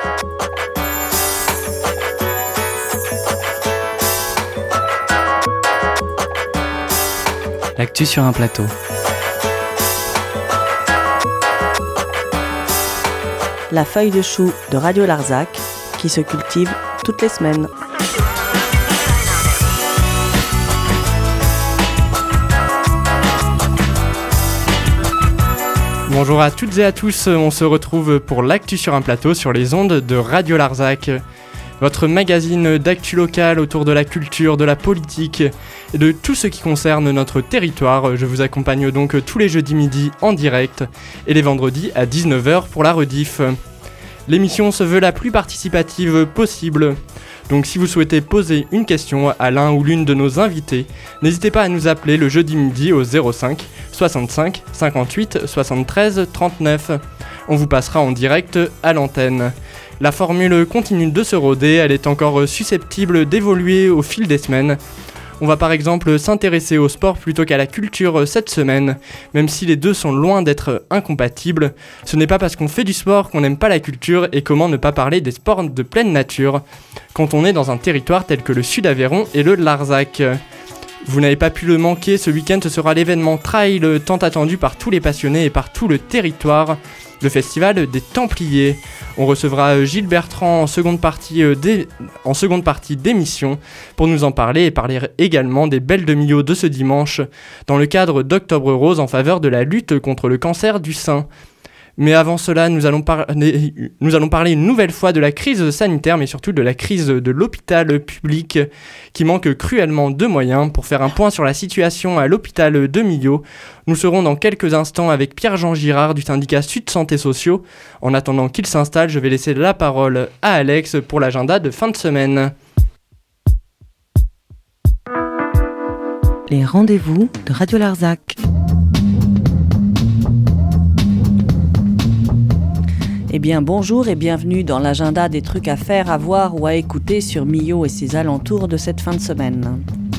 L'actu sur un plateau. La feuille de chou de Radio Larzac qui se cultive toutes les semaines. Bonjour à toutes et à tous, on se retrouve pour l'actu sur un plateau sur les ondes de Radio Larzac. Votre magazine d'actu locale autour de la culture, de la politique et de tout ce qui concerne notre territoire. Je vous accompagne donc tous les jeudis midi en direct et les vendredis à 19h pour la rediff. L'émission se veut la plus participative possible. Donc si vous souhaitez poser une question à l'un ou l'une de nos invités, n'hésitez pas à nous appeler le jeudi midi au 05 65 58 73 39. On vous passera en direct à l'antenne. La formule continue de se roder, elle est encore susceptible d'évoluer au fil des semaines. On va par exemple s'intéresser au sport plutôt qu'à la culture cette semaine, même si les deux sont loin d'être incompatibles. Ce n'est pas parce qu'on fait du sport qu'on n'aime pas la culture, et comment ne pas parler des sports de pleine nature quand on est dans un territoire tel que le Sud-Aveyron et le Larzac. Vous n'avez pas pu le manquer, ce week-end ce sera l'événement trail tant attendu par tous les passionnés et par tout le territoire, le festival des Templiers. On recevra Gilles Bertrand en seconde partie d'émission pour nous en parler et parler également des belles de Millau de ce dimanche dans le cadre d'Octobre Rose en faveur de la lutte contre le cancer du sein. Mais avant cela, nous allons parler une nouvelle fois de la crise sanitaire, mais surtout de la crise de l'hôpital public qui manque cruellement de moyens. Pour faire un point sur la situation à l'hôpital de Millau, nous serons dans quelques instants avec Pierre-Jean Girard du syndicat Sud Santé Sociaux. En attendant qu'il s'installe, je vais laisser la parole à Alex pour l'agenda de fin de semaine. Les rendez-vous de Radio Larzac. Eh bien bonjour et bienvenue dans l'agenda des trucs à faire, à voir ou à écouter sur Millau et ses alentours de cette fin de semaine.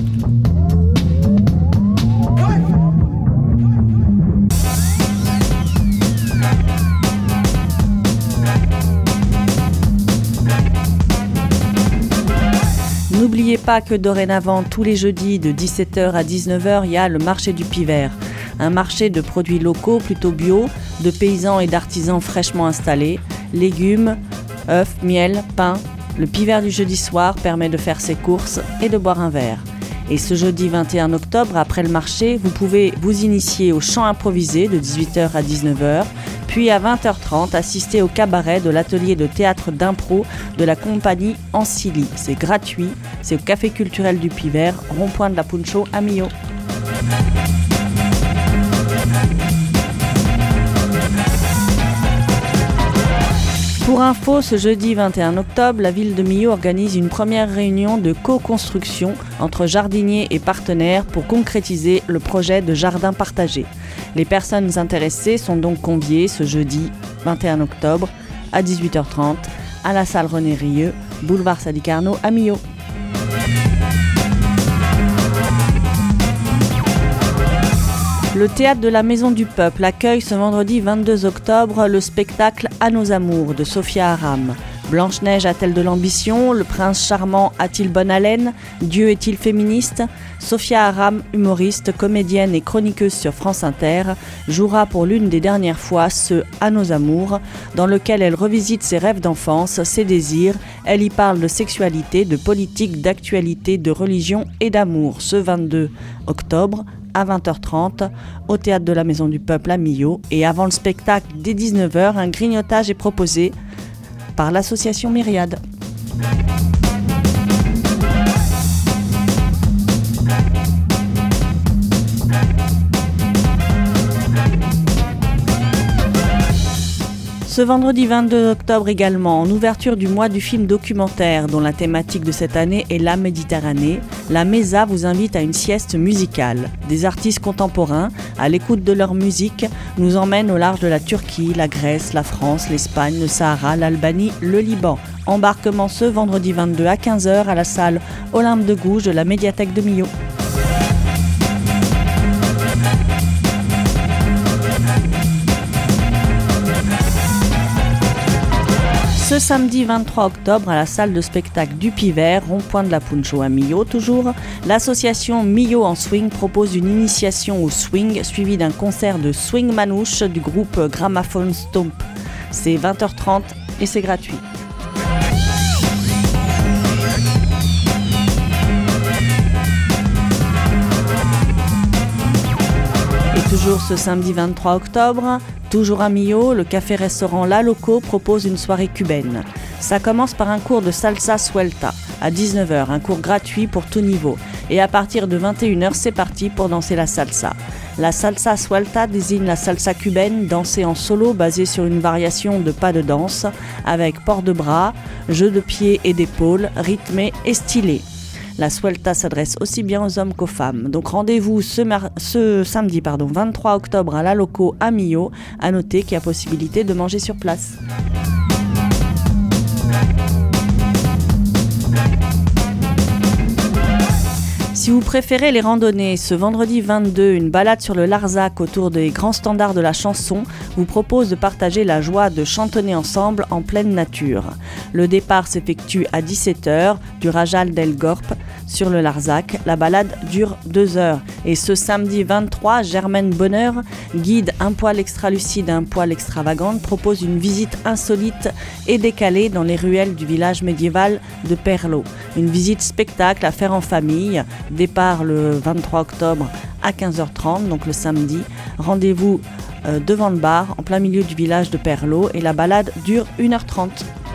N'oubliez pas que dorénavant, tous les jeudis de 17h à 19h, il y a le marché du Pivert. Un marché de produits locaux plutôt bio, de paysans et d'artisans fraîchement installés, légumes, œufs, miel, pain. Le Pivert du jeudi soir permet de faire ses courses et de boire un verre. Et ce jeudi 21 octobre, après le marché, vous pouvez vous initier au chant improvisé de 18h à 19h, puis à 20h30, assister au cabaret de l'atelier de théâtre d'impro de la compagnie Ancilly. C'est gratuit, c'est au Café culturel du Pivert, rond-point de la Puncho à Millau. Pour info, ce jeudi 21 octobre, la ville de Millau organise une première réunion de co-construction entre jardiniers et partenaires pour concrétiser le projet de jardin partagé. Les personnes intéressées sont donc conviées ce jeudi 21 octobre à 18h30 à la salle René Rieu, boulevard Sadi Carnot à Millau. Le théâtre de la Maison du Peuple accueille ce vendredi 22 octobre le spectacle À nos amours de Sophia Aram. Blanche-Neige a-t-elle de l'ambition ? Le prince charmant a-t-il bonne haleine ? Dieu est-il féministe ? Sophia Aram, humoriste, comédienne et chroniqueuse sur France Inter, jouera pour l'une des dernières fois ce À nos amours, dans lequel elle revisite ses rêves d'enfance, ses désirs. Elle y parle de sexualité, de politique, d'actualité, de religion et d'amour. Ce 22 octobre, à 20h30 au théâtre de la Maison du Peuple à Millau. Et avant le spectacle, dès 19h, un grignotage est proposé par l'association Myriade. Ce vendredi 22 octobre également, en ouverture du mois du film documentaire dont la thématique de cette année est la Méditerranée, la MESA vous invite à une sieste musicale. Des artistes contemporains, à l'écoute de leur musique, nous emmènent au large de la Turquie, la Grèce, la France, l'Espagne, le Sahara, l'Albanie, le Liban. Embarquement ce vendredi 22 à 15h à la salle Olympe de Gouges de la médiathèque de Millau. Ce samedi 23 octobre, à la salle de spectacle du Pivert, rond-point de la Puncho à Millau toujours, l'association Millau en Swing propose une initiation au swing suivie d'un concert de swing manouche du groupe Gramophone Stomp. C'est 20h30 et c'est gratuit. Toujours ce samedi 23 octobre, toujours à Millau, le café-restaurant La Loco propose une soirée cubaine. Ça commence par un cours de salsa suelta à 19h, un cours gratuit pour tout niveau. Et à partir de 21h, c'est parti pour danser la salsa. La salsa suelta désigne la salsa cubaine dansée en solo basée sur une variation de pas de danse avec port de bras, jeu de pieds et d'épaules, rythmé et stylé. La suelta s'adresse aussi bien aux hommes qu'aux femmes. Donc rendez-vous ce samedi 23 octobre à La Loco à Millau. À noter qu'il y a possibilité de manger sur place. Si vous préférez les randonnées, ce vendredi 22, une balade sur le Larzac autour des grands standards de la chanson vous propose de partager la joie de chantonner ensemble en pleine nature. Le départ s'effectue à 17h du Rajal d'El Gorp sur le Larzac. La balade dure 2 heures. Et ce samedi 23, Germaine Bonheur, guide un poil extra-lucide, un poil extravagante, propose une visite insolite et décalée dans les ruelles du village médiéval de Perlot. Une visite spectacle à faire en famille. Départ le 23 octobre à 15h30, donc le samedi. Rendez-vous devant le bar, en plein milieu du village de Perlot, et la balade dure 1h30.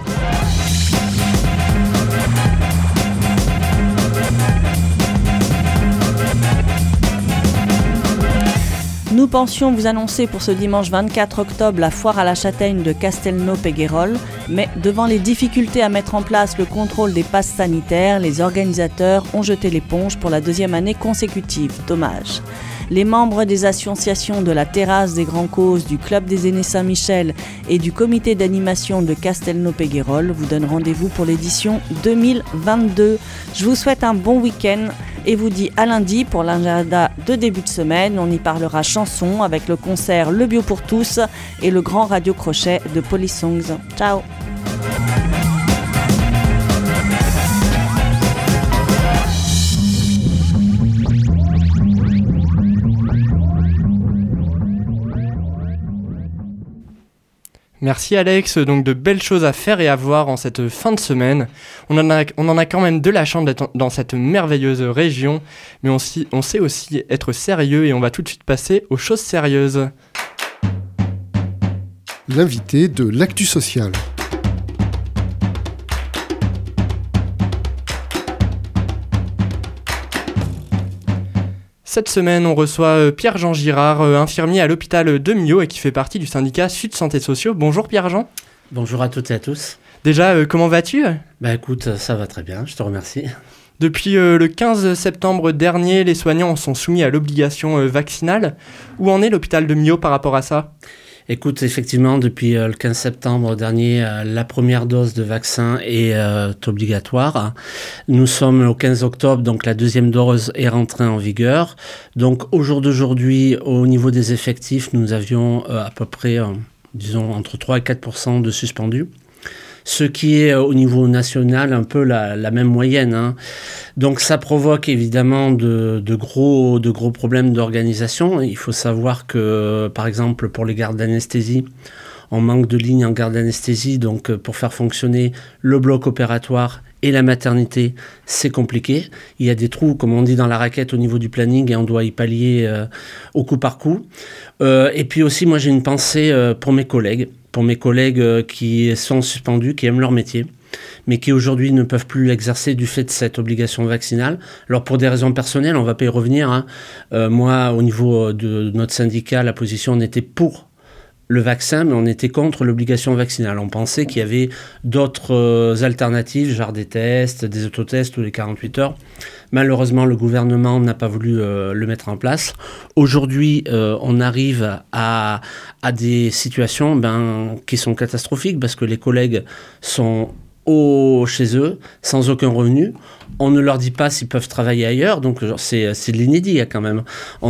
Nous pensions vous annoncer pour ce dimanche 24 octobre la foire à la châtaigne de Castelnau-Péguerolles, mais devant les difficultés à mettre en place le contrôle des passes sanitaires, les organisateurs ont jeté l'éponge pour la 2e année consécutive. Dommage. Les membres des associations de la Terrasse des Grands Causes, du Club des Aînés Saint-Michel et du comité d'animation de Castelnau-Péguerolles vous donnent rendez-vous pour l'édition 2022. Je vous souhaite un bon week-end et vous dis à lundi pour l'agenda de début de semaine. On y parlera chansons avec le concert Le Bio pour tous et le grand radio crochet de Polysongs. Ciao. Merci Alex, donc de belles choses à faire et à voir en cette fin de semaine. On en a quand même de la chance d'être dans cette merveilleuse région, mais on sait aussi être sérieux et on va tout de suite passer aux choses sérieuses. L'invité de l'Actu Social. Cette semaine, on reçoit Pierre-Jean Girard, infirmier à l'hôpital de Millau et qui fait partie du syndicat Sud Santé Sociaux. Bonjour Pierre-Jean. Bonjour à toutes et à tous. Déjà, comment vas-tu ? Écoute, ça va très bien, je te remercie. Depuis le 15 septembre dernier, les soignants sont soumis à l'obligation vaccinale. Où en est l'hôpital de Millau par rapport à ça ? Écoute, effectivement, depuis le 15 septembre dernier, la première dose de vaccin est obligatoire. Nous sommes au 15 octobre, donc la deuxième dose est rentrée en vigueur. Donc au jour d'aujourd'hui, au niveau des effectifs, nous avions à peu près, entre 3 et 4% de suspendus. Ce qui est au niveau national un peu la même moyenne, hein. Donc ça provoque évidemment de gros problèmes d'organisation. Il faut savoir que par exemple pour les gardes d'anesthésie, on manque de lignes en garde d'anesthésie, donc pour faire fonctionner le bloc opératoire et la maternité, c'est compliqué. Il y a des trous, comme on dit dans la raquette, au niveau du planning et on doit y pallier au coup par coup. Et puis aussi, moi j'ai une pensée pour mes collègues qui sont suspendus, qui aiment leur métier, mais qui aujourd'hui ne peuvent plus l'exercer du fait de cette obligation vaccinale. Alors pour des raisons personnelles, on ne va pas y revenir, hein. Moi, au niveau de notre syndicat, la position, on était pour le vaccin, mais on était contre l'obligation vaccinale. On pensait qu'il y avait d'autres alternatives, genre des tests, des autotests tous les 48 heures. Malheureusement, le gouvernement n'a pas voulu le mettre en place. Aujourd'hui, on arrive à des situations qui sont catastrophiques parce que les collègues sont chez eux, sans aucun revenu. On ne leur dit pas s'ils peuvent travailler ailleurs, donc c'est de l'inédit quand même.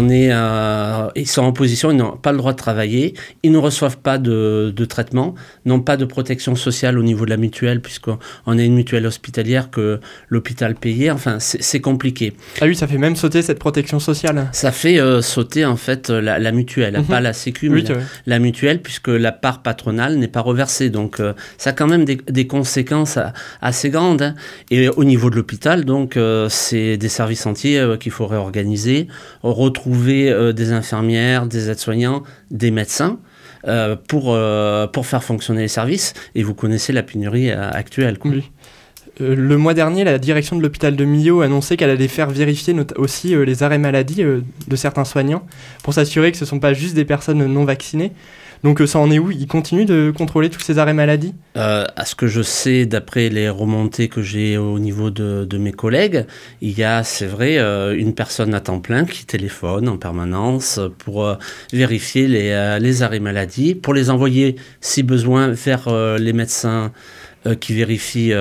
Ils sont en position, ils n'ont pas le droit de travailler, ils ne reçoivent pas de traitement, n'ont pas de protection sociale au niveau de la mutuelle, puisqu'on a une mutuelle hospitalière que l'hôpital payait, enfin c'est compliqué. Ah oui, ça fait même sauter cette protection sociale. Ça fait sauter en fait la mutuelle, pas la sécu, mais la mutuelle, puisque la part patronale n'est pas reversée, donc ça a quand même des conséquences assez grandes, hein. Et au niveau de l'hôpital, donc c'est des services entiers qu'il faut réorganiser, retrouver des infirmières, des aides-soignants, des médecins pour faire fonctionner les services. Et vous connaissez la pénurie actuelle, quoi. Oui. Le mois dernier, la direction de l'hôpital de Millau annonçait qu'elle allait faire vérifier aussi les arrêts maladie de certains soignants pour s'assurer que ce ne sont pas juste des personnes non vaccinées. Donc ça en est où ? Ils continuent de contrôler tous ces arrêts maladie ? À ce que je sais, d'après les remontées que j'ai au niveau de mes collègues, il y a, c'est vrai, une personne à temps plein qui téléphone en permanence pour vérifier les arrêts maladie, pour les envoyer, si besoin, vers les médecins qui vérifient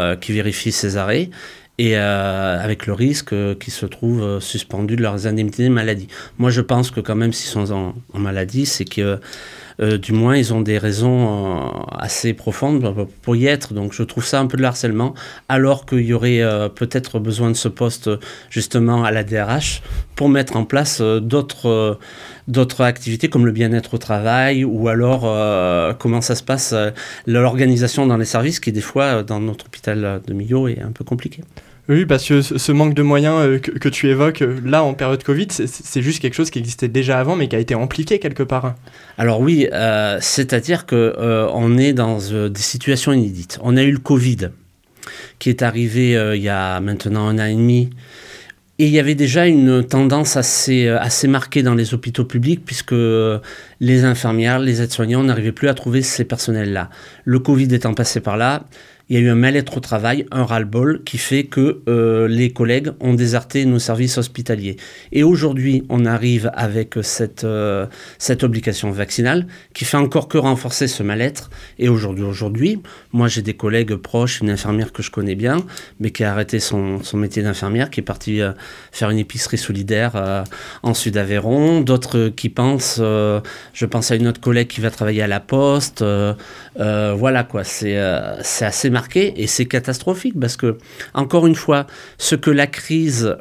ces arrêts. Et avec le risque qu'ils se trouvent suspendus de leurs indemnités de maladie. Moi, je pense que quand même, s'ils sont en maladie, c'est que du moins, ils ont des raisons assez profondes pour y être. Donc, je trouve ça un peu de harcèlement, alors qu'il y aurait peut-être besoin de ce poste, justement, à la DRH, pour mettre en place d'autres activités, comme le bien-être au travail, ou alors comment ça se passe, l'organisation dans les services, qui, des fois, dans notre hôpital de Millau, est un peu compliqué. Oui, parce que ce manque de moyens que tu évoques là en période Covid, c'est juste quelque chose qui existait déjà avant, mais qui a été ampliqué quelque part. Alors oui, c'est-à-dire qu'on est dans des situations inédites. On a eu le Covid qui est arrivé il y a maintenant 1 an et demi. Et il y avait déjà une tendance assez marquée dans les hôpitaux publics, puisque les infirmières, les aides-soignants n'arrivaient plus à trouver ces personnels-là. Le Covid étant passé par là, il y a eu un mal-être au travail, un ras-le-bol, qui fait que les collègues ont déserté nos services hospitaliers. Et aujourd'hui, on arrive avec cette obligation vaccinale qui fait encore que renforcer ce mal-être. Et aujourd'hui, moi j'ai des collègues proches, une infirmière que je connais bien, mais qui a arrêté son métier d'infirmière, qui est partie faire une épicerie solidaire en Sud-Aveyron. D'autres qui pensent, je pense à une autre collègue qui va travailler à la Poste. Voilà quoi, c'est assez marqué et c'est catastrophique parce que, encore une fois, ce que la crise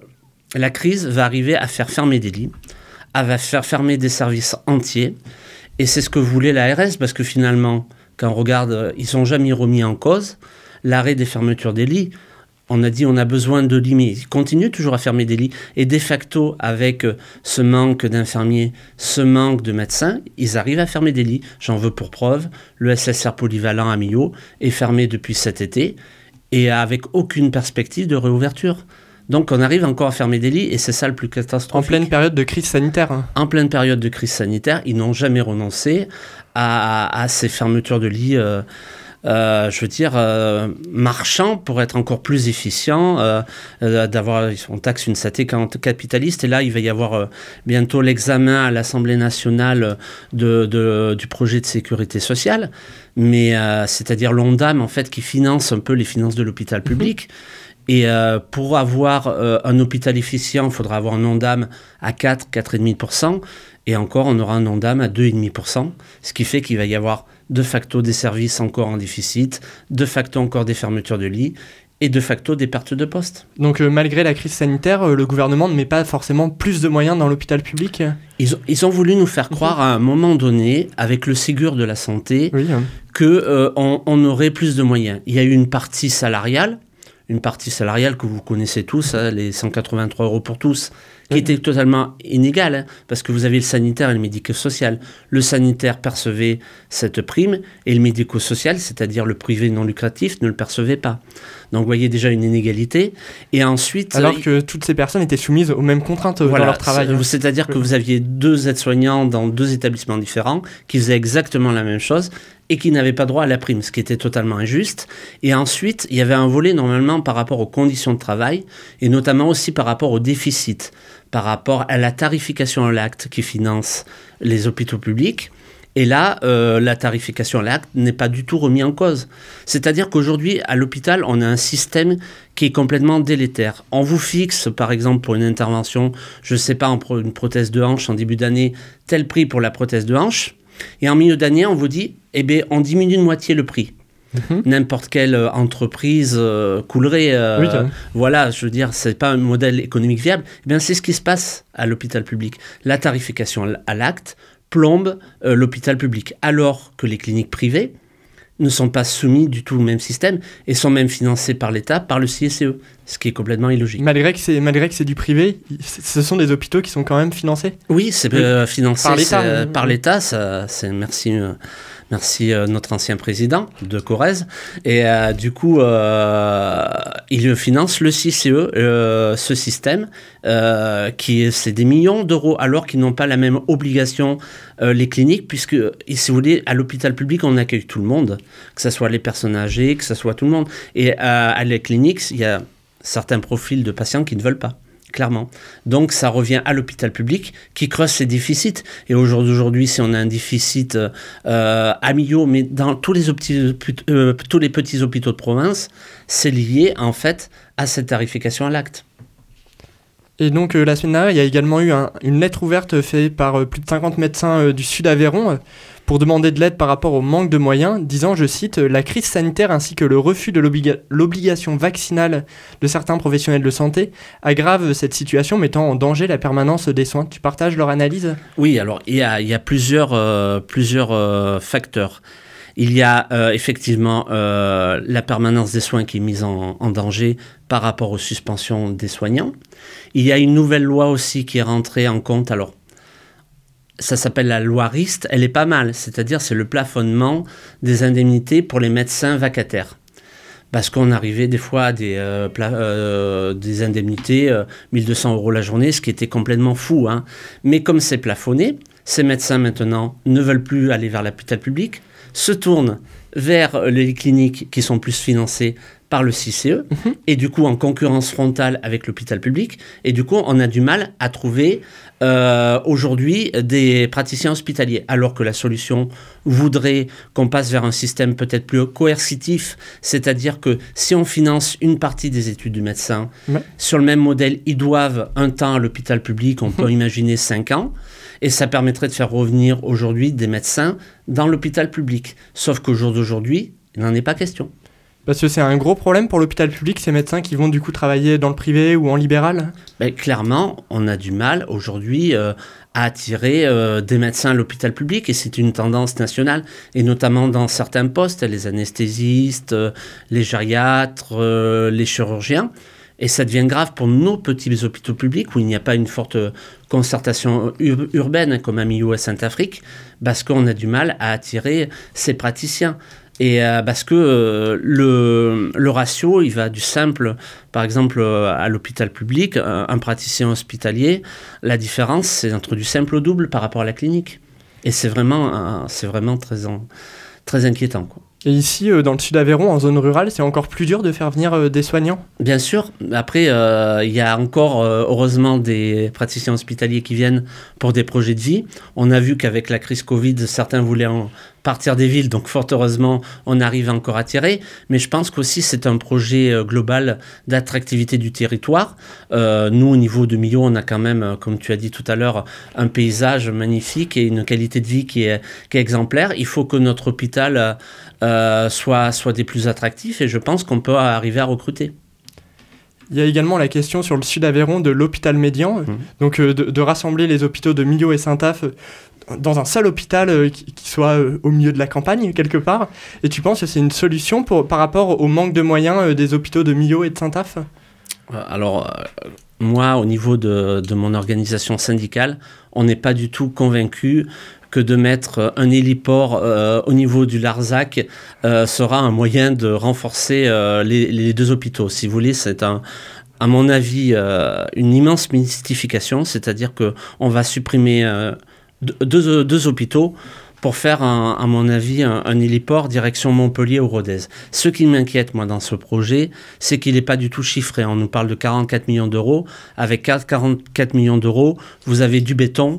va arriver à faire fermer des lits, elle va faire fermer des services entiers, et c'est ce que voulait l'ARS, parce que finalement, quand on regarde, ils n'ont jamais remis en cause l'arrêt des fermetures des lits. On a dit on a besoin de lits, mais ils continuent toujours à fermer des lits. Et de facto, avec ce manque d'infirmiers, ce manque de médecins, ils arrivent à fermer des lits. J'en veux pour preuve, le SSR polyvalent à Millau est fermé depuis cet été et avec aucune perspective de réouverture. Donc on arrive encore à fermer des lits et c'est ça le plus catastrophique. En pleine période de crise sanitaire. En pleine période de crise sanitaire, ils n'ont jamais renoncé à ces fermetures de lits marchand pour être encore plus efficient, on taxe une santé capitaliste, et là il va y avoir bientôt l'examen à l'Assemblée nationale du projet de sécurité sociale, mais c'est-à-dire l'ONDAM en fait qui finance un peu les finances de l'hôpital public. Et pour avoir un hôpital efficient, il faudra avoir un ONDAM à 4,5%, et encore on aura un ONDAM à 2,5%, ce qui fait qu'il va y avoir de facto des services encore en déficit, de facto encore des fermetures de lits, et de facto des pertes de postes. Donc malgré la crise sanitaire, le gouvernement ne met pas forcément plus de moyens dans l'hôpital public ? Ils ont voulu nous faire croire à un moment donné, avec le Ségur de la santé, qu'on aurait plus de moyens. Il y a eu une partie salariale que vous connaissez tous, les 183 € pour tous, qui était totalement inégale, parce que vous avez le sanitaire et le médico-social. Le sanitaire percevait cette prime, et le médico-social, c'est-à-dire le privé non lucratif, ne le percevait pas. Donc vous voyez déjà une inégalité. Et ensuite, alors que toutes ces personnes étaient soumises aux mêmes contraintes dans leur travail. C'est-à-dire que vous aviez 2 aides-soignants dans 2 établissements différents qui faisaient exactement la même chose et qui n'avaient pas droit à la prime, ce qui était totalement injuste. Et ensuite, il y avait un volet normalement par rapport aux conditions de travail et notamment aussi par rapport au déficit, par rapport à la tarification à l'acte qui finance les hôpitaux publics. Et là, la tarification à l'acte n'est pas du tout remise en cause. C'est-à-dire qu'aujourd'hui, à l'hôpital, on a un système qui est complètement délétère. On vous fixe, par exemple, pour une intervention, je ne sais pas, une prothèse de hanche en début d'année, tel prix pour la prothèse de hanche. Et en milieu d'année, on vous dit, eh bien, on diminue de moitié le prix. N'importe quelle entreprise coulerait. Oui, voilà, je veux dire, c'est pas un modèle économique viable. Eh bien, c'est ce qui se passe à l'hôpital public. La tarification à l'acte plombe l'hôpital public, alors que les cliniques privées ne sont pas soumis du tout au même système et sont même financées par l'État, par le CSE, ce qui est complètement illogique. Malgré que c'est du privé, ce sont des hôpitaux qui sont quand même financés. Oui, c'est financé par l'État. C'est merci notre ancien président de Corrèze. Et du coup, il finance le CCE, ce système, c'est des millions d'euros, alors qu'ils n'ont pas la même obligation, les cliniques, puisque, si vous voulez, à l'hôpital public, on accueille tout le monde, que ce soit les personnes âgées, que ce soit tout le monde. Et à les cliniques, il y a certains profils de patients qui ne veulent pas. Clairement. Donc, ça revient à l'hôpital public qui creuse ses déficits. Et aujourd'hui, si on a un déficit à Millau, mais dans tous les petits hôpitaux de province, c'est lié, en fait, à cette tarification à l'acte. Et donc, la semaine dernière, il y a également eu une lettre ouverte faite par plus de 50 médecins du Sud-Aveyron pour demander de l'aide par rapport au manque de moyens, disant, je cite, « La crise sanitaire ainsi que le refus de l'obligation vaccinale de certains professionnels de santé aggravent cette situation, mettant en danger la permanence des soins. » Tu partages leur analyse ? Oui, alors il y a plusieurs facteurs. Il y a effectivement la permanence des soins qui est mise en danger par rapport aux suspensions des soignants. Il y a une nouvelle loi aussi qui est rentrée en compte. Alors, ça s'appelle la loi Rist, elle est pas mal, c'est-à-dire c'est le plafonnement des indemnités pour les médecins vacataires. Parce qu'on arrivait des fois à des indemnités, 1 200 € la journée, ce qui était complètement fou. Hein. Mais comme c'est plafonné, ces médecins maintenant ne veulent plus aller vers l'hôpital public, se tournent vers les cliniques qui sont plus financées par le CCE, et du coup en concurrence frontale avec l'hôpital public, et du coup on a du mal à trouver aujourd'hui des praticiens hospitaliers, alors que la solution voudrait qu'on passe vers un système peut-être plus coercitif, c'est-à-dire que si on finance une partie des études du médecin, sur le même modèle, ils doivent un temps à l'hôpital public, on peut imaginer 5 ans, et ça permettrait de faire revenir aujourd'hui des médecins dans l'hôpital public. Sauf qu'au jour d'aujourd'hui, il n'en est pas question. Parce que c'est un gros problème pour l'hôpital public, ces médecins qui vont du coup travailler dans le privé ou en libéral ? Clairement, on a du mal aujourd'hui à attirer des médecins à l'hôpital public, et c'est une tendance nationale, et notamment dans certains postes, les anesthésistes, les gériatres, les chirurgiens. Et ça devient grave pour nos petits hôpitaux publics où il n'y a pas une forte concertation urbaine comme à Millau et Saint-Afrique, parce qu'on a du mal à attirer ces praticiens. Et parce que le ratio, il va du simple, par exemple à l'hôpital public, un praticien hospitalier, la différence c'est entre du simple au double par rapport à la clinique. Et c'est vraiment très inquiétant, quoi. Et ici, dans le Sud-Aveyron, en zone rurale, c'est encore plus dur de faire venir des soignants ? Bien sûr. Après, il y a encore, heureusement, des praticiens hospitaliers qui viennent pour des projets de vie. On a vu qu'avec la crise Covid, certains voulaient partir des villes, donc fort heureusement, on arrive encore à tirer. Mais je pense qu'aussi, c'est un projet global d'attractivité du territoire. Nous, au niveau de Millau, on a quand même, comme tu as dit tout à l'heure, un paysage magnifique et une qualité de vie qui est exemplaire. Il faut que notre hôpital soit des plus attractifs, et je pense qu'on peut arriver à recruter. Il y a également la question sur le Sud-Aveyron de l'hôpital médian, donc de rassembler les hôpitaux de Millau et Saint-Aph dans un seul hôpital qui soit au milieu de la campagne, quelque part. Et tu penses que c'est une solution par rapport au manque de moyens des hôpitaux de Millau et de Saint-Aph ? Alors, moi, au niveau de mon organisation syndicale, on n'est pas du tout convaincu que de mettre un héliport au niveau du Larzac sera un moyen de renforcer les deux hôpitaux. Si vous voulez, c'est à mon avis, une immense mystification, c'est-à-dire qu'on va supprimer deux hôpitaux pour faire, à mon avis, un héliport direction Montpellier ou Rodez. Ce qui m'inquiète, moi, dans ce projet, c'est qu'il n'est pas du tout chiffré. On nous parle de 44 millions d'euros. Avec 44 millions d'euros, vous avez du béton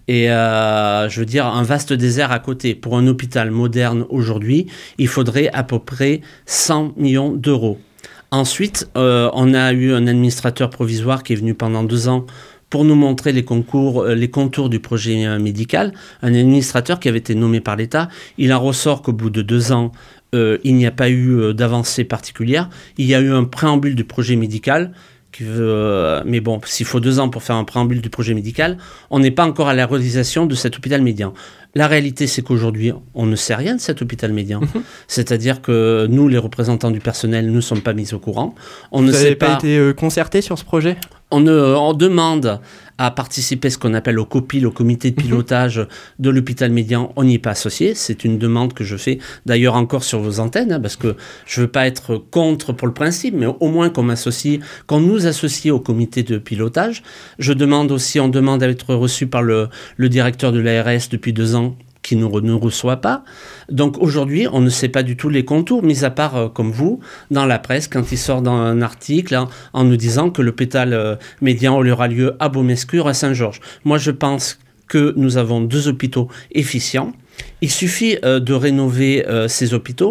et je veux dire un vaste désert à côté. Pour un hôpital moderne aujourd'hui, il faudrait à peu près 100 millions d'euros. Ensuite, on a eu un administrateur provisoire qui est venu pendant 2 ans pour nous montrer les contours du projet médical, un administrateur qui avait été nommé par l'État. Il en ressort qu'au bout de 2 ans, il n'y a pas eu d'avancée particulière. Il y a eu un préambule du projet médical, mais bon, s'il faut 2 ans pour faire un préambule du projet médical, on n'est pas encore à la réalisation de cet hôpital médian. La réalité, c'est qu'aujourd'hui, on ne sait rien de cet hôpital médian. C'est-à-dire que nous, les représentants du personnel, ne sommes pas mis au courant. Vous n'avez pas été concertés sur ce projet ? On demande à participer à ce qu'on appelle au COPIL, au comité de pilotage de l'hôpital médian. On n'y est pas associé. C'est une demande que je fais d'ailleurs encore sur vos antennes, parce que je ne veux pas être contre pour le principe, mais au moins qu'on nous associe au comité de pilotage. On demande à être reçu par le directeur de l'ARS depuis 2 ans, qui ne nous reçoit pas. Donc aujourd'hui, on ne sait pas du tout les contours, mis à part, comme vous, dans la presse, quand il sort dans un article en nous disant que l'hôpital médian aura lieu à Baumescure, à Saint-Georges. Moi, je pense que nous avons 2 hôpitaux efficients. Il suffit de rénover ces hôpitaux.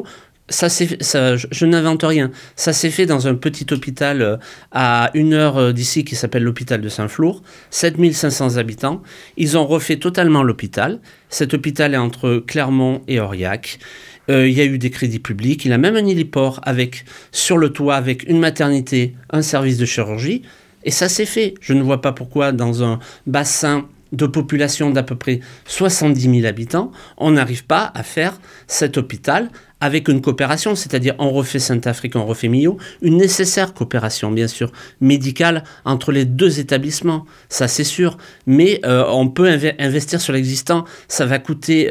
Je n'invente rien. Ça s'est fait dans un petit hôpital à 1 heure d'ici qui s'appelle l'hôpital de Saint-Flour, 7500 habitants. Ils ont refait totalement l'hôpital. Cet hôpital est entre Clermont et Aurillac. Il y a eu des crédits publics. Il a même un héliport sur le toit avec une maternité, un service de chirurgie. Et ça s'est fait. Je ne vois pas pourquoi dans un bassin de population d'à peu près 70 000 habitants, on n'arrive pas à faire cet hôpital avec une coopération, c'est-à-dire on refait Saint-Afrique, on refait Millau, une nécessaire coopération, bien sûr, médicale entre les 2 établissements, ça c'est sûr, mais on peut investir sur l'existant, ça va coûter...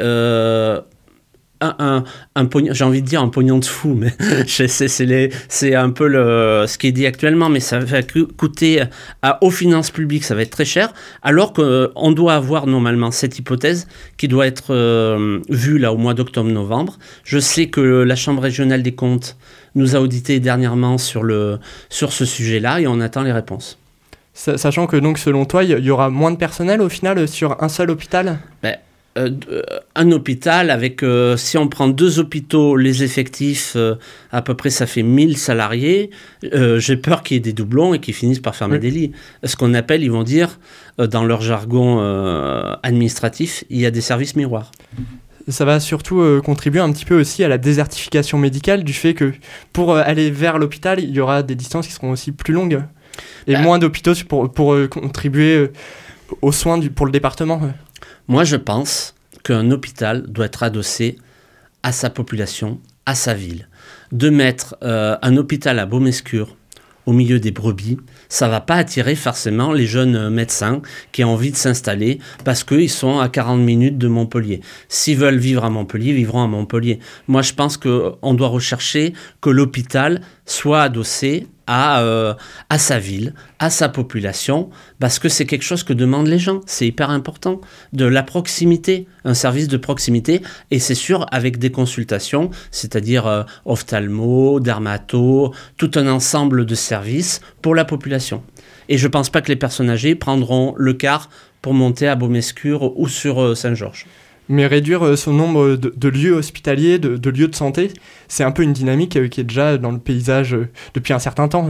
un pognon, j'ai envie de dire un pognon de fou, mais c'est un peu ce qui est dit actuellement, mais ça va coûter aux finances publiques, ça va être très cher, alors qu'on doit avoir normalement cette hypothèse qui doit être vue là au mois d'octobre-novembre. Je sais que la Chambre régionale des comptes nous a audité dernièrement sur ce sujet-là et on attend les réponses. Sachant que donc selon toi, il y aura moins de personnel au final sur un seul hôpital ? Un hôpital avec, si on prend 2 hôpitaux, les effectifs, à peu près ça fait 1000 salariés, j'ai peur qu'il y ait des doublons et qu'ils finissent par fermer des lits. Ce qu'on appelle, ils vont dire, dans leur jargon administratif, il y a des services miroirs. Ça va surtout contribuer un petit peu aussi à la désertification médicale, du fait que pour aller vers l'hôpital, il y aura des distances qui seront aussi plus longues et moins d'hôpitaux pour contribuer aux soins pour le département. Moi, je pense qu'un hôpital doit être adossé à sa population, à sa ville. De mettre un hôpital à Baumescure au milieu des brebis, ça ne va pas attirer forcément les jeunes médecins qui ont envie de s'installer parce qu'ils sont à 40 minutes de Montpellier. S'ils veulent vivre à Montpellier, vivront à Montpellier. Moi, je pense qu'on doit rechercher que l'hôpital soit adossé à sa ville, à sa population, parce que c'est quelque chose que demandent les gens. C'est hyper important. De la proximité, un service de proximité, et c'est sûr avec des consultations, c'est-à-dire ophtalmo, dermato, tout un ensemble de services pour la population. Et je ne pense pas que les personnes âgées prendront le car pour monter à Baumescure ou sur Saint-Georges. Mais réduire ce nombre de lieux hospitaliers, de lieux de santé, c'est un peu une dynamique qui est déjà dans le paysage depuis un certain temps.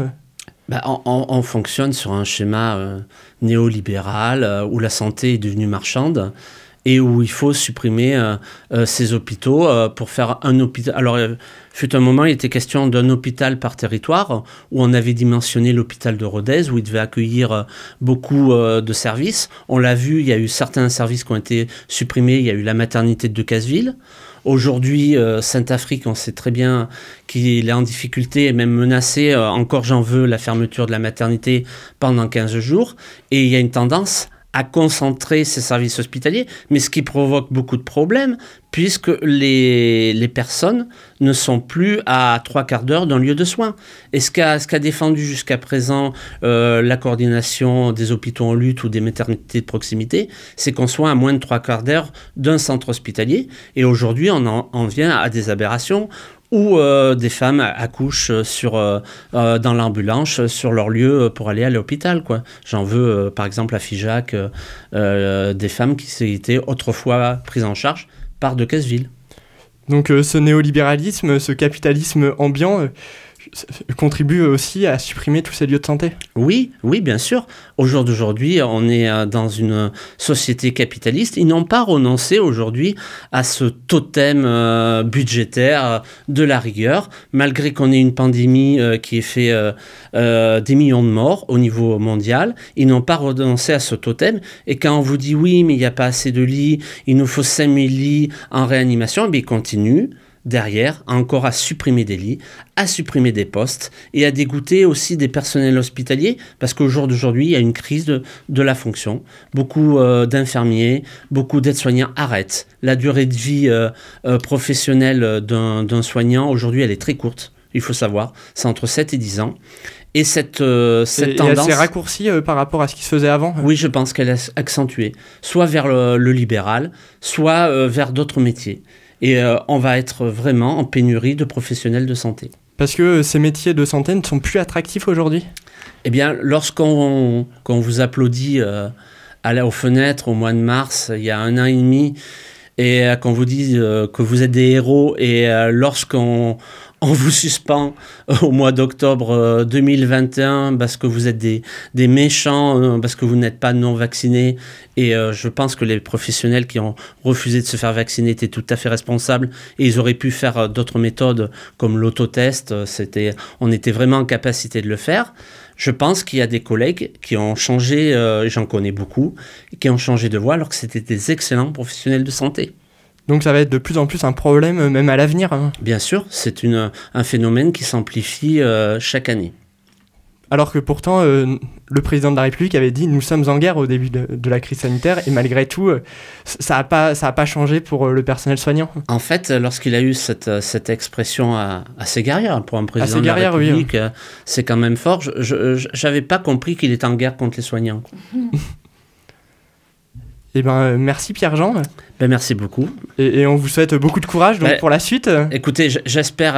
On fonctionne sur un schéma néolibéral où la santé est devenue marchande et où il faut supprimer ces hôpitaux pour faire un hôpital. Alors, fut un moment, il était question d'un hôpital par territoire, où on avait dimensionné l'hôpital de Rodez, où il devait accueillir beaucoup de services. On l'a vu, il y a eu certains services qui ont été supprimés. Il y a eu la maternité de Decazeville. Aujourd'hui, Saint-Afrique, on sait très bien qu'il est en difficulté et même menacé. Encore j'en veux la fermeture de la maternité pendant 15 jours. Et il y a une tendance à concentrer ces services hospitaliers, mais ce qui provoque beaucoup de problèmes, puisque les personnes ne sont plus à 3/4 d'heure d'un lieu de soins. Et ce qu'a défendu jusqu'à présent la coordination des hôpitaux en lutte ou des maternités de proximité, c'est qu'on soit à moins de 3/4 d'heure d'un centre hospitalier. Et aujourd'hui, on en vient à des aberrations où des femmes accouchent dans l'ambulance sur leur lieu pour aller à l'hôpital, quoi. J'en veux par exemple à Figeac des femmes qui étaient autrefois prises en charge par Decazeville. Donc ce néolibéralisme, ce capitalisme ambiant contribue aussi à supprimer tous ces lieux de santé. Oui, bien sûr. Au jour d'aujourd'hui, on est dans une société capitaliste. Ils n'ont pas renoncé aujourd'hui à ce totem budgétaire de la rigueur, malgré qu'on ait une pandémie qui ait fait des millions de morts au niveau mondial. Ils n'ont pas renoncé à ce totem. Et quand on vous dit oui, mais il n'y a pas assez de lits, il nous faut 5000 lits en réanimation, ils continuent derrière encore à supprimer des lits, à supprimer des postes et à dégoûter aussi des personnels hospitaliers, parce qu'au jour d'aujourd'hui, il y a une crise de la fonction. Beaucoup d'infirmiers, beaucoup d'aides-soignants arrêtent. La durée de vie professionnelle d'un soignant, aujourd'hui, elle est très courte, il faut savoir. C'est entre 7 et 10 ans. Et cette tendance... Et assez raccourcie par rapport à ce qui se faisait avant. Oui, je pense qu'elle est accentuée, soit vers le libéral, soit vers d'autres métiers. Et on va être vraiment en pénurie de professionnels de santé. Parce que ces métiers de santé ne sont plus attractifs aujourd'hui ? Eh bien, lorsqu'on vous applaudit aux fenêtres au mois de mars, il y a 1 an et demi, et qu'on vous dit que vous êtes des héros, et lorsqu'on vous suspend au mois d'octobre 2021 parce que vous êtes des méchants, parce que vous n'êtes pas non vaccinés. Et je pense que les professionnels qui ont refusé de se faire vacciner étaient tout à fait responsables. Et ils auraient pu faire d'autres méthodes comme l'autotest. On était vraiment en capacité de le faire. Je pense qu'il y a des collègues qui ont changé, j'en connais beaucoup, qui ont changé de voie alors que c'était des excellents professionnels de santé. Donc ça va être de plus en plus un problème, même à l'avenir. Bien sûr, c'est un phénomène qui s'amplifie chaque année. Alors que pourtant, le président de la République avait dit « Nous sommes en guerre » au début de la crise sanitaire, et malgré tout, ça a pas changé pour le personnel soignant. En fait, lorsqu'il a eu cette expression assez guerrière pour un président de la République, oui. C'est quand même fort. Je n'avais pas compris qu'il était en guerre contre les soignants. Eh ben, merci Pierre-Jean. Merci beaucoup. Et on vous souhaite beaucoup de courage pour la suite. Écoutez, j'espère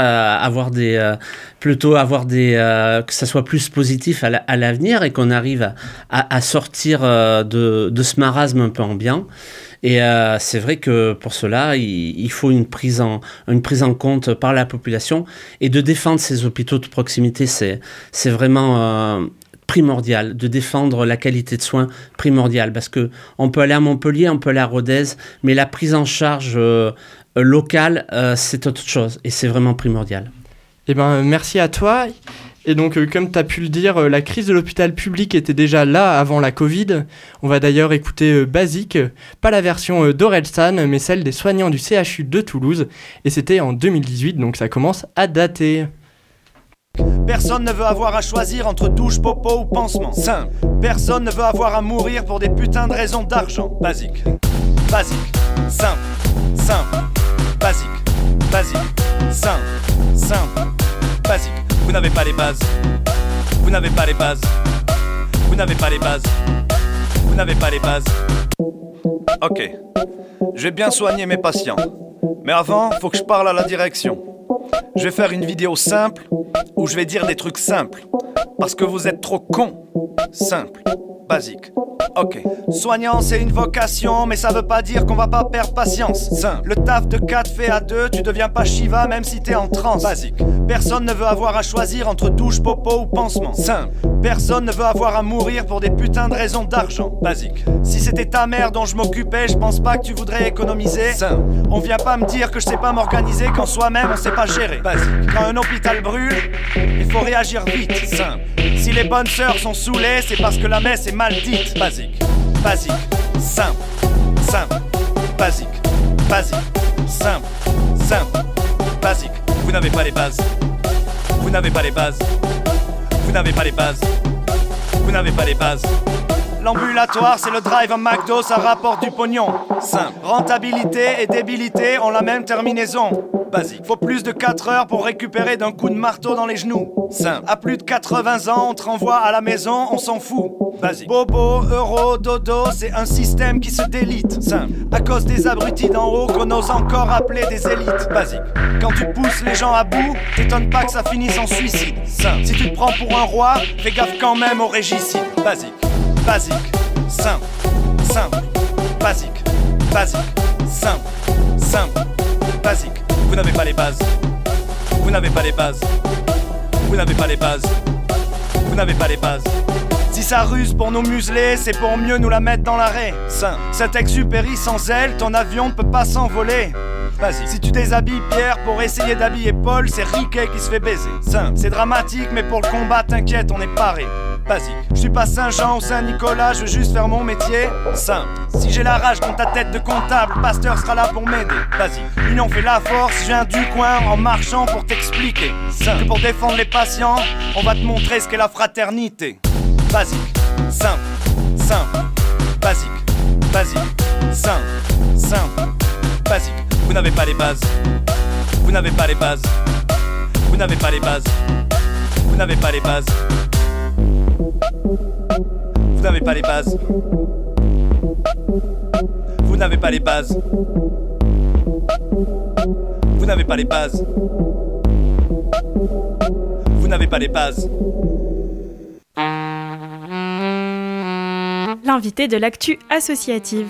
que ça soit plus positif à l'avenir et qu'on arrive à sortir de ce marasme un peu ambiant. Et c'est vrai que pour cela, il faut une prise en compte par la population, et de défendre ces hôpitaux de proximité, c'est vraiment primordial, de défendre la qualité de soins primordiale, parce que on peut aller à Montpellier, on peut aller à Rodez, mais la prise en charge locale, c'est autre chose, et c'est vraiment primordial. Eh ben, merci à toi. Et donc, comme tu as pu le dire, la crise de l'hôpital public était déjà là avant la Covid. On va d'ailleurs écouter Basique, pas la version d'Orelsan, mais celle des soignants du CHU de Toulouse. Et c'était en 2018, donc ça commence à dater. Personne ne veut avoir à choisir entre douche, popo ou pansement. Simple. Personne ne veut avoir à mourir pour des putains de raisons d'argent. Basique. Basique. Simple. Simple. Basique. Basique. Simple. Simple. Basique. Vous n'avez pas les bases. Vous n'avez pas les bases. Vous n'avez pas les bases. Vous n'avez pas les bases. Ok. Je vais bien soigner mes patients. Mais avant, faut que je parle à la direction. Je vais faire une vidéo simple où je vais dire des trucs simples. Parce que vous êtes trop cons. Simple. Basique. Ok. Soignant, c'est une vocation, mais ça veut pas dire qu'on va pas perdre patience. Simple. Le taf de 4 fait à 2, tu deviens pas Shiva même si t'es en transe. Basique. Personne ne veut avoir à choisir entre douche, popo ou pansement. Simple. Personne ne veut avoir à mourir pour des putains de raisons d'argent. Basique. Si c'était ta mère dont je m'occupais, je pense pas que tu voudrais économiser. Simple. On vient pas me dire que je sais pas m'organiser quand soi-même on sait pas gérer. Basique. Quand un hôpital brûle, il faut réagir vite. Simple. Si les bonnes sœurs sont saoulées, c'est parce que la messe est mal dite. Basique. Basique. Simple. Simple. Basique. Basique. Simple. Simple. Basique. Vous n'avez pas les bases. Vous n'avez pas les bases. Vous n'avez pas les bases. Vous n'avez pas les bases. L'ambulatoire, c'est le drive à McDo, ça rapporte du pognon. Simple. Rentabilité et débilité ont la même terminaison. Basique. Faut plus de 4 heures pour récupérer d'un coup de marteau dans les genoux. Simple. À plus de 80 ans, on te renvoie à la maison, on s'en fout. Basique. Bobo, euro, dodo, c'est un système qui se délite. Simple. À cause des abrutis d'en haut qu'on ose encore appeler des élites. Basique. Quand tu pousses les gens à bout, t'étonnes pas que ça finisse en suicide. Simple. Si tu te prends pour un roi, fais gaffe quand même au régicide. Basique. Basique. Simple. Simple. Basique. Basique. Simple. Simple. Basique. Vous n'avez pas les bases. Vous n'avez pas les bases. Vous n'avez pas les bases. Vous n'avez pas les bases. Si ça ruse pour nous museler, c'est pour mieux nous la mettre dans l'arrêt. Saint, cet ex-supéri sans elle, ton avion ne peut pas s'envoler. Vas-y, si tu déshabilles Pierre pour essayer d'habiller Paul, c'est Riquet qui se fait baiser. Saint, c'est dramatique, mais pour le combat, t'inquiète, on est paré. Vas-y, je suis pas Saint-Jean ou Saint-Nicolas, je veux juste faire mon métier. Simple, si j'ai la rage dans ta tête de comptable, Pasteur sera là pour m'aider. Vas-y, l'union fait la force, je viens du coin en marchant pour t'expliquer. Simple, que pour défendre les patients, on va te montrer ce qu'est la fraternité. Basique, simple, simple, basique, basique, simple, simple, basique. Vous n'avez pas les bases, vous n'avez pas les bases, vous n'avez pas les bases, vous n'avez pas les bases, vous n'avez pas les bases, vous n'avez pas les bases, vous n'avez pas les bases, vous n'avez pas les bases. L'invité de l'actu associative.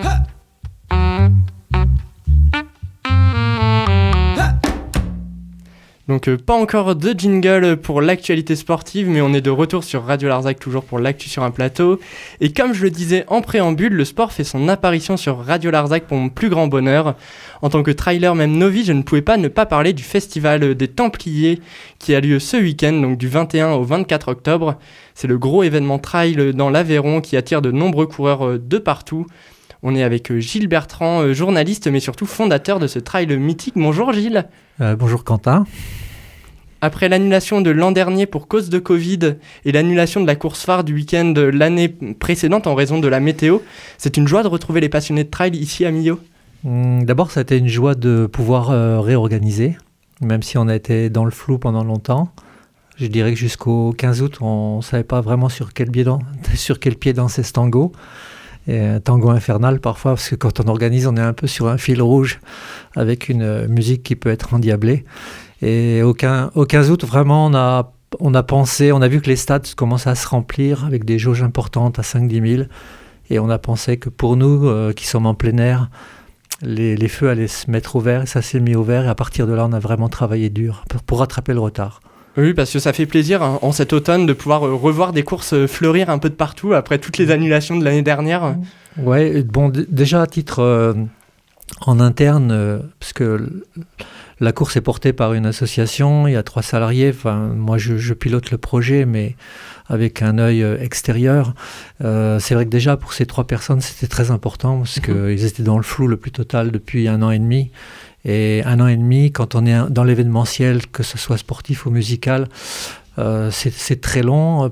Donc pas encore de jingle pour l'actualité sportive, mais on est de retour sur Radio Larzac, toujours pour l'actu sur un plateau. Et comme je le disais en préambule, le sport fait son apparition sur Radio Larzac pour mon plus grand bonheur. En tant que trailer, même novice, je ne pouvais pas ne pas parler du festival des Templiers qui a lieu ce week-end, donc du 21 au 24 octobre. C'est le gros événement trail dans l'Aveyron qui attire de nombreux coureurs de partout. On est avec Gilles Bertrand, journaliste, mais surtout fondateur de ce trail mythique. Bonjour Gilles. Bonjour Quentin. Après l'annulation de l'an dernier pour cause de Covid et l'annulation de la course phare du week-end l'année précédente en raison de la météo, c'est une joie de retrouver les passionnés de trail ici à Millau. D'abord, ça a été une joie de pouvoir réorganiser, même si on a été dans le flou pendant longtemps. Je dirais que jusqu'au 15 août, on ne savait pas vraiment sur quel pied danser ce tango. Et un tango infernal parfois, parce que quand on organise, on est un peu sur un fil rouge avec une musique qui peut être endiablée. Et au 15 août, vraiment, on a pensé, on a vu que les stades commençaient à se remplir avec des jauges importantes à 5-10 000. Et on a pensé que pour nous, qui sommes en plein air, les feux allaient se mettre au vert, et ça s'est mis au vert. Et à partir de là, on a vraiment travaillé dur pour rattraper le retard. Oui, parce que ça fait plaisir en cet automne de pouvoir revoir des courses fleurir un peu de partout après toutes les annulations de l'année dernière. Ouais, bon, déjà à titre en interne, parce que la course est portée par une association, il y a 3 salariés, enfin, moi je pilote le projet, mais avec un œil extérieur. C'est vrai que déjà pour ces 3 personnes, c'était très important, parce qu'ils étaient dans le flou le plus total depuis 1 an et demi. Et 1 an et demi, quand on est dans l'événementiel, que ce soit sportif ou musical, c'est très long.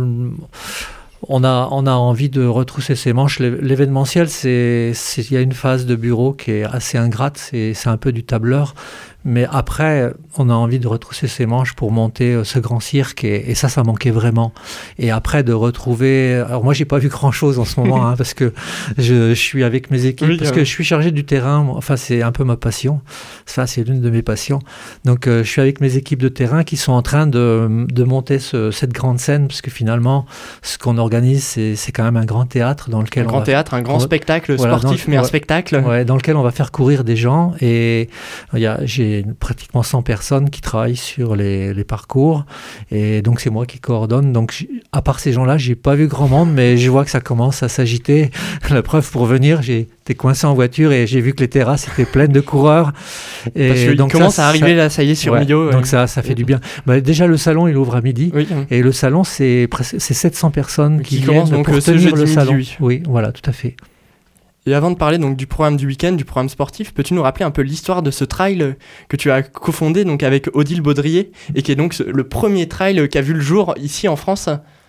On a envie de retrousser ses manches. L'événementiel, il y a une phase de bureau qui est assez ingrate, c'est un peu du tableur. Mais après, on a envie de retrousser ses manches pour monter ce grand cirque. Et ça manquait vraiment. Et après, de retrouver... Alors moi, j'ai pas vu grand-chose en ce moment, parce que je suis avec mes équipes, parce que je suis chargé du terrain. Enfin, c'est un peu ma passion. Ça, c'est l'une de mes passions. Donc, je suis avec mes équipes de terrain qui sont en train de monter cette grande scène, parce que finalement, ce qu'on organise, c'est quand même un grand théâtre dans lequel... Un grand spectacle sportif, mais un spectacle. Ouais, dans lequel on va faire courir des gens. Et j'ai pratiquement 100 personnes qui travaillent sur les parcours, et donc c'est moi qui coordonne. Donc à part ces gens-là, j'ai pas vu grand monde, mais je vois que ça commence à s'agiter. La preuve, pour venir, j'étais coincé en voiture et j'ai vu que les terrasses étaient pleines de coureurs. Et parce qu'il commence à arriver là, ça y est, sur Millau. Donc ça fait du bien. Déjà le salon, il ouvre à midi, et le salon, c'est 700 personnes qui viennent donc pour tenir le salon. Oui, voilà, tout à fait. Et avant de parler donc du programme du week-end, du programme sportif, peux-tu nous rappeler un peu l'histoire de ce trail que tu as cofondé donc avec Odile Baudrier, et qui est donc le premier trail qui a vu le jour ici en France ?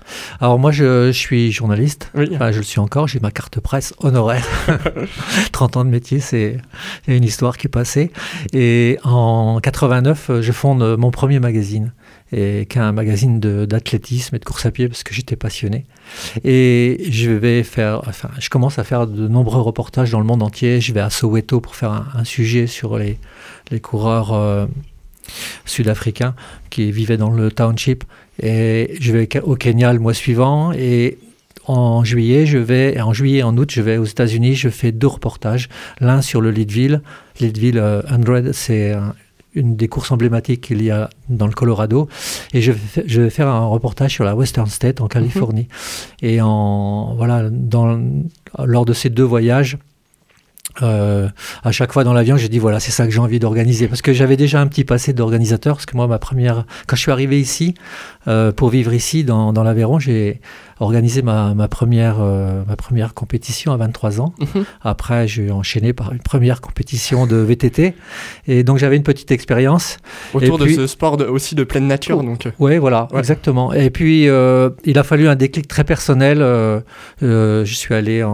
Alors moi, je suis journaliste. Oui. Enfin, je le suis encore. J'ai ma carte presse honoraire. 30 ans de métier, c'est une histoire qui est passée. Et en 89, je fonde mon premier magazine, qui est un magazine d'athlétisme et de course à pied parce que j'étais passionné. Et je commence à faire de nombreux reportages dans le monde entier. Je vais à Soweto pour faire un sujet sur les coureurs sud-africains qui vivaient dans le township. Et je vais au Kenya le mois suivant. Et en juillet et en août, je vais aux États-Unis. Je fais 2 reportages. L'un sur le Leadville 100, c'est une des courses emblématiques qu'il y a dans le Colorado. Et je vais faire un reportage sur la Western State en Californie. Et lors de ces 2 voyages, à chaque fois dans l'avion, j'ai dit voilà, c'est ça que j'ai envie d'organiser, parce que j'avais déjà un petit passé d'organisateur, parce que moi, quand je suis arrivé ici pour vivre ici dans l'Aveyron, j'ai organisé ma première compétition à 23 ans. Après, j'ai enchaîné par une première compétition de VTT, et donc j'avais une petite expérience autour de ce sport aussi de pleine nature. Donc oui, voilà, ouais. Exactement. Et puis il a fallu un déclic très personnel. Je suis allé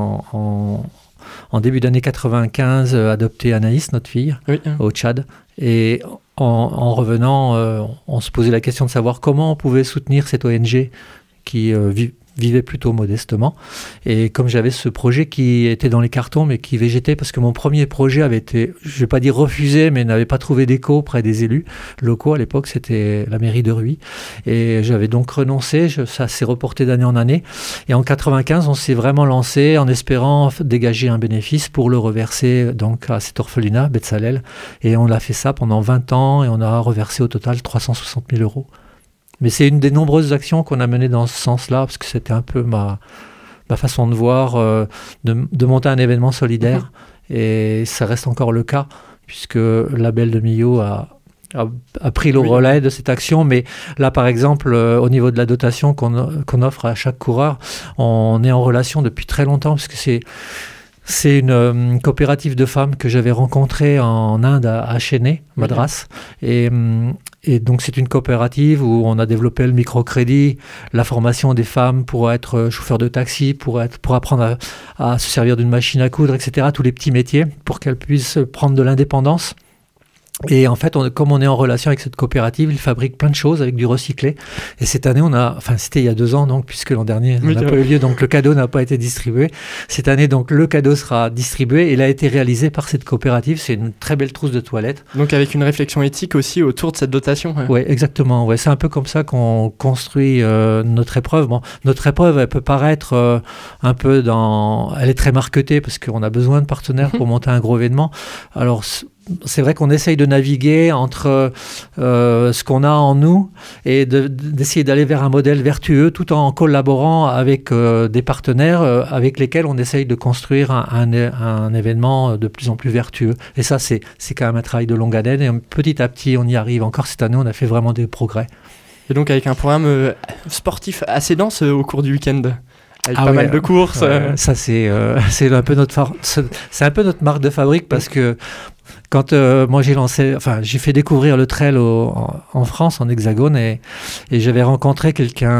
en début d'année 95, adopter Anaïs, notre fille, au Tchad. Et en revenant, on se posait la question de savoir comment on pouvait soutenir cette ONG qui vivait plutôt modestement. Et comme j'avais ce projet qui était dans les cartons, mais qui végétait, parce que mon premier projet avait été, je ne vais pas dire refusé, mais n'avait pas trouvé d'écho auprès des élus locaux. À l'époque, c'était la mairie de Ruy. Et j'avais donc renoncé. Ça s'est reporté d'année en année. Et en 95, on s'est vraiment lancé en espérant dégager un bénéfice pour le reverser donc à cet orphelinat, Betzalel. Et on a fait ça pendant 20 ans et on a reversé au total 360 000 €. Mais c'est une des nombreuses actions qu'on a menées dans ce sens-là, parce que c'était un peu ma façon de voir, de monter un événement solidaire. Et ça reste encore le cas, puisque la Belle de Millau a pris le relais de cette action. Mais là, par exemple, au niveau de la dotation qu'on offre à chaque coureur, on est en relation depuis très longtemps, parce que c'est une coopérative de femmes que j'avais rencontrée en Inde, à Chennai, Madras. Et donc, c'est une coopérative où on a développé le microcrédit, la formation des femmes pour être chauffeur de taxi, pour apprendre à se servir d'une machine à coudre, etc. Tous les petits métiers pour qu'elles puissent prendre de l'indépendance. Et en fait, comme on est en relation avec cette coopérative, ils fabriquent plein de choses avec du recyclé. Et cette année, c'était il y a 2 ans, donc, puisque l'an dernier n'a pas eu lieu, donc le cadeau n'a pas été distribué. Cette année, donc, le cadeau sera distribué. Il a été réalisé par cette coopérative. C'est une très belle trousse de toilette. Donc, avec une réflexion éthique aussi autour de cette dotation. Oui, exactement. Ouais. C'est un peu comme ça qu'on construit notre épreuve. Bon, notre épreuve, elle peut paraître un peu elle est très marketée parce qu'on a besoin de partenaires pour monter un gros événement. Alors, c'est vrai qu'on essaye de naviguer entre ce qu'on a en nous et d'essayer d'aller vers un modèle vertueux tout en collaborant avec des partenaires avec lesquels on essaye de construire un événement de plus en plus vertueux. Et ça, c'est quand même un travail de longue haleine et petit à petit, on y arrive. Encore cette année, on a fait vraiment des progrès. Et donc avec un programme sportif assez dense au cours du week-end avec pas mal de courses. Ça, c'est un peu c'est un peu notre marque de fabrique parce que quand moi j'ai fait découvrir le trail en France, en Hexagone, et j'avais rencontré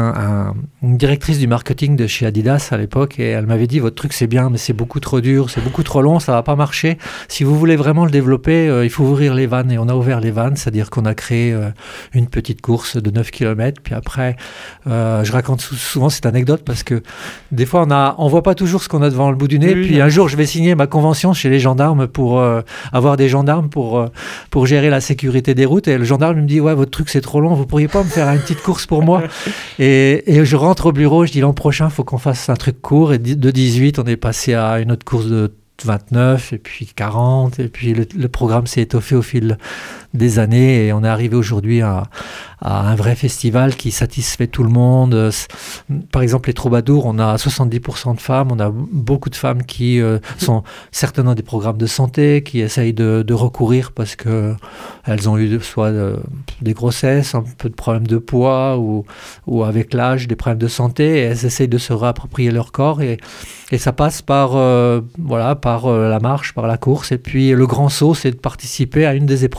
une directrice du marketing de chez Adidas à l'époque, et elle m'avait dit votre truc c'est bien, mais c'est beaucoup trop dur, c'est beaucoup trop long, ça va pas marcher. Si vous voulez vraiment le développer, il faut ouvrir les vannes. Et on a ouvert les vannes, c'est-à-dire qu'on a créé une petite course de 9 km. Puis après, je raconte souvent cette anecdote parce que des fois on voit pas toujours ce qu'on a devant le bout du nez. Puis un jour, je vais signer ma convention chez les gendarmes pour avoir des gendarmes pour gérer la sécurité des routes, et le gendarme me dit ouais, votre truc c'est trop long, vous pourriez pas me faire une petite course pour moi? et je rentre au bureau, je dis l'an prochain faut qu'on fasse un truc court, et de 18 on est passé à une autre course de 29 et puis 40, et puis le programme s'est étoffé au fil des années, et on est arrivé aujourd'hui à un vrai festival qui satisfait tout le monde. Par exemple, les troubadours, on a 70% de femmes, on a beaucoup de femmes qui sont certainement des programmes de santé, qui essayent de recourir parce qu'elles ont eu soit des grossesses, un peu de problèmes de poids, ou avec l'âge, des problèmes de santé, et elles essayent de se réapproprier leur corps, et ça passe par la marche, par la course, et puis le grand saut, c'est de participer à une des épreuves que nous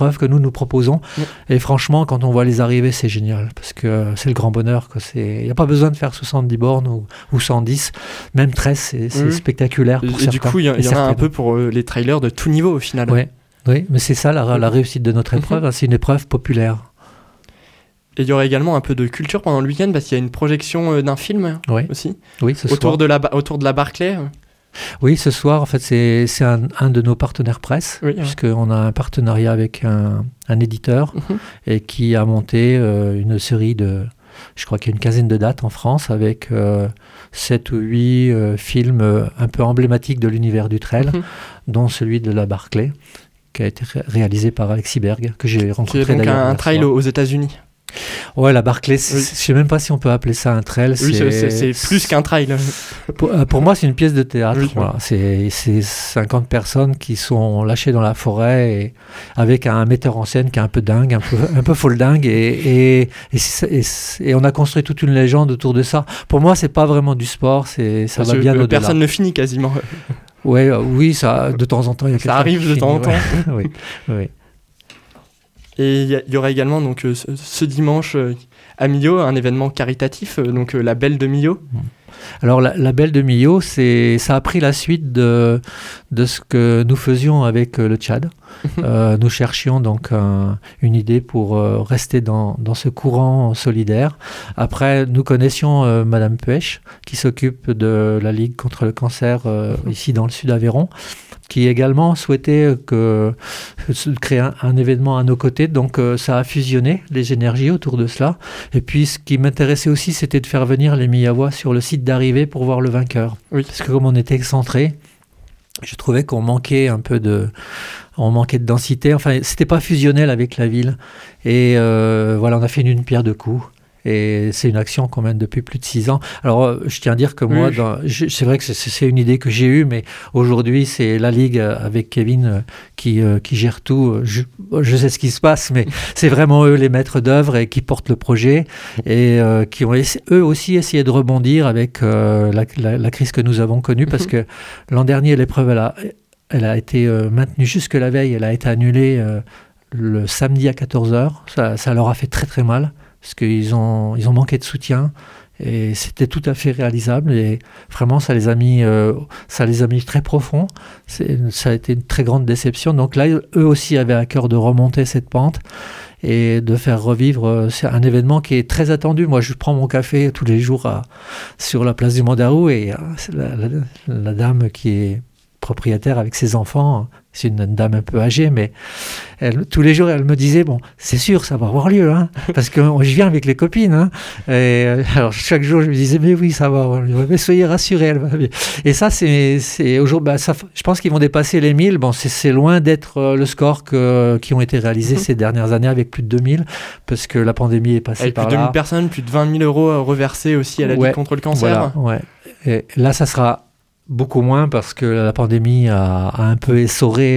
nous proposons. Et franchement, quand on voit les arrivées, c'est génial, parce que c'est le grand bonheur. Il n'y a pas besoin de faire 70 bornes ou 110, même 13, c'est spectaculaire pour certains. Et du coup, il y en a un peu pour les trailers de tout niveau au final. Oui, mais c'est ça la réussite de notre épreuve, c'est une épreuve populaire. Et il y aurait également un peu de culture pendant le week-end, parce qu'il y a une projection d'un film aussi. Oui, ce soir. Autour de la Barclay. Oui, ce soir, en fait, c'est un de nos partenaires presse, puisqu'on a un partenariat avec un éditeur et qui a monté une série de, je crois qu'il y a une quinzaine de dates en France, avec 7 ou 8 films un peu emblématiques de l'univers du trail, dont celui de la Barclay, qui a été réalisé par Alexis Berg, que j'ai rencontré d'ailleurs. C'est donc un trail aux États-Unis. Ouais, la Barclay, je sais même pas si on peut appeler ça un trail. Oui, c'est plus qu'un trail. Pour moi, c'est une pièce de théâtre. Voilà. C'est 50 personnes qui sont lâchées dans la forêt et avec un metteur en scène qui est un peu dingue, un peu folle dingue, et on a construit toute une légende autour de ça. Pour moi, c'est pas vraiment du sport, ça va bien au-delà. Personne ne finit quasiment. Oui, ça, de temps en temps, il y a ça arrive de temps en temps. Oui. Et il y aura également donc, ce dimanche à Millau un événement caritatif, donc la Belle de Millau. Alors la Belle de Millau, ça a pris la suite de ce que nous faisions avec le Tchad. Nous cherchions donc une idée pour rester dans ce courant solidaire. Après, nous connaissions Madame Puech, qui s'occupe de la Ligue contre le cancer ici dans le sud Aveyron, qui également souhaitait créer un événement à nos côtés. Donc ça a fusionné les énergies autour de cela. Et puis ce qui m'intéressait aussi, c'était de faire venir les Miyavois sur le site d'arrivée pour voir le vainqueur. Oui. Parce que comme on était excentré, je trouvais qu'on manquait un peu de densité. Enfin, c'était pas fusionnel avec la ville. Et voilà, on a fait une pierre deux coups. Et c'est une action qu'on mène depuis plus de 6 ans. Alors, je tiens à dire que moi, c'est vrai que c'est une idée que j'ai eue, mais aujourd'hui, c'est la Ligue avec Kevin qui gère tout. Je sais ce qui se passe, mais c'est vraiment eux les maîtres d'œuvre et qui portent le projet et qui ont eux aussi essayé de rebondir avec la crise que nous avons connue, parce que l'an dernier, l'épreuve, elle a été maintenue jusque la veille. Elle a été annulée le samedi à 14h. Ça leur a fait très très mal, parce qu'ils ont manqué de soutien, et c'était tout à fait réalisable, et vraiment ça les a mis très profond. Ça a été une très grande déception. Donc là, eux aussi avaient à cœur de remonter cette pente et de faire revivre un événement qui est très attendu. Moi, je prends mon café tous les jours sur la place du Mandarou, et la dame qui est propriétaire avec ses enfants, c'est une dame un peu âgée, mais tous les jours elle me disait, bon, c'est sûr, ça va avoir lieu, hein, parce que je viens avec les copines, hein, et alors chaque jour je me disais, mais oui, ça va avoir lieu, mais soyez rassurés. Et ça, c'est aujourd'hui, je pense qu'ils vont dépasser les 1000. Bon, c'est loin d'être le score qui ont été réalisés ces dernières années, avec plus de 2000, parce que la pandémie est passée avec par là. Plus de 2000 personnes, plus de 20 000 euros reversés aussi à la Ligue contre le cancer. Voilà, et là, ça sera beaucoup moins, parce que la pandémie a un peu essoré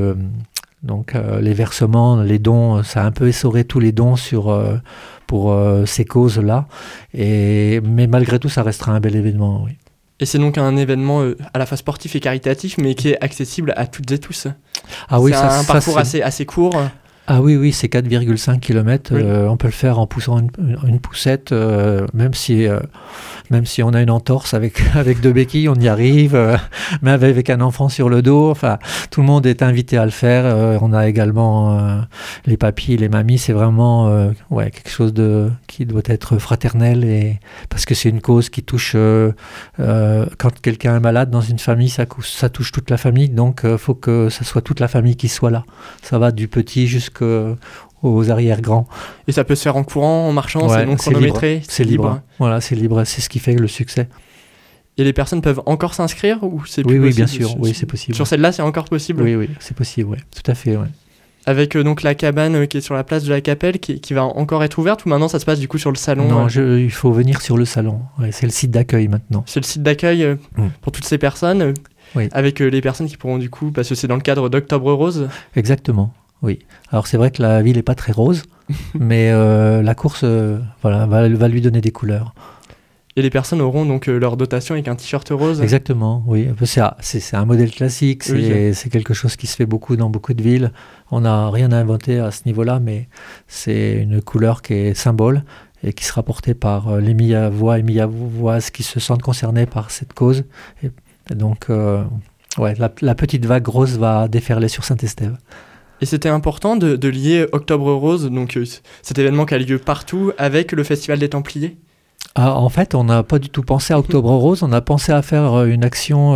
les versements, les dons. Ça a un peu essoré tous les dons pour ces causes-là. Mais malgré tout, ça restera un bel événement, oui. Et c'est donc un événement à la fois sportif et caritatif, mais qui est accessible à toutes et tous. Ah oui, c'est un parcours assez court. Ah oui, c'est 4,5 km. Oui. On peut le faire en poussant une poussette, même si on a une entorse avec 2 béquilles, on y arrive, mais avec un enfant sur le dos. Enfin, tout le monde est invité à le faire. On a également les papis, les mamies. C'est vraiment quelque chose qui doit être fraternel, et parce que c'est une cause qui touche. Quand quelqu'un est malade dans une famille, ça touche toute la famille. Donc, il faut que ça soit toute la famille qui soit là. Ça va du petit jusqu'aux arrière-grands. Et ça peut se faire en courant, en marchant, c'est non chronométré. C'est libre. Voilà, c'est libre. C'est ce qui fait le succès. Et les personnes peuvent encore s'inscrire, ou c'est plus possible? Oui, bien sûr. Oui, c'est possible. Sur celle-là, c'est encore possible? Oui, c'est possible. Ouais. Tout à fait. Ouais. Avec donc la cabane qui est sur la place de la Capelle, qui va encore être ouverte, ou maintenant ça se passe du coup sur le salon? Non, il faut venir sur le salon. Ouais, c'est le site d'accueil maintenant. C'est le site d'accueil pour toutes ces personnes, avec les personnes qui pourront du coup, parce que c'est dans le cadre d'Octobre Rose. Exactement. Oui. Alors c'est vrai que la ville n'est pas très rose, mais la course va lui donner des couleurs. Et les personnes auront donc leur dotation avec un t-shirt rose. Exactement, oui. C'est un modèle classique, c'est quelque chose qui se fait beaucoup dans beaucoup de villes. On n'a rien à inventer à ce niveau-là, mais c'est une couleur qui est symbole et qui sera portée par les Millavois et Millavoises qui se sentent concernés par cette cause. Et donc, la petite vague rose va déferler sur Saint-Estève. Et c'était important de lier Octobre Rose, donc cet événement qui a lieu partout, avec le Festival des Templiers. En fait, on n'a pas du tout pensé à Octobre Rose. On a pensé à faire une action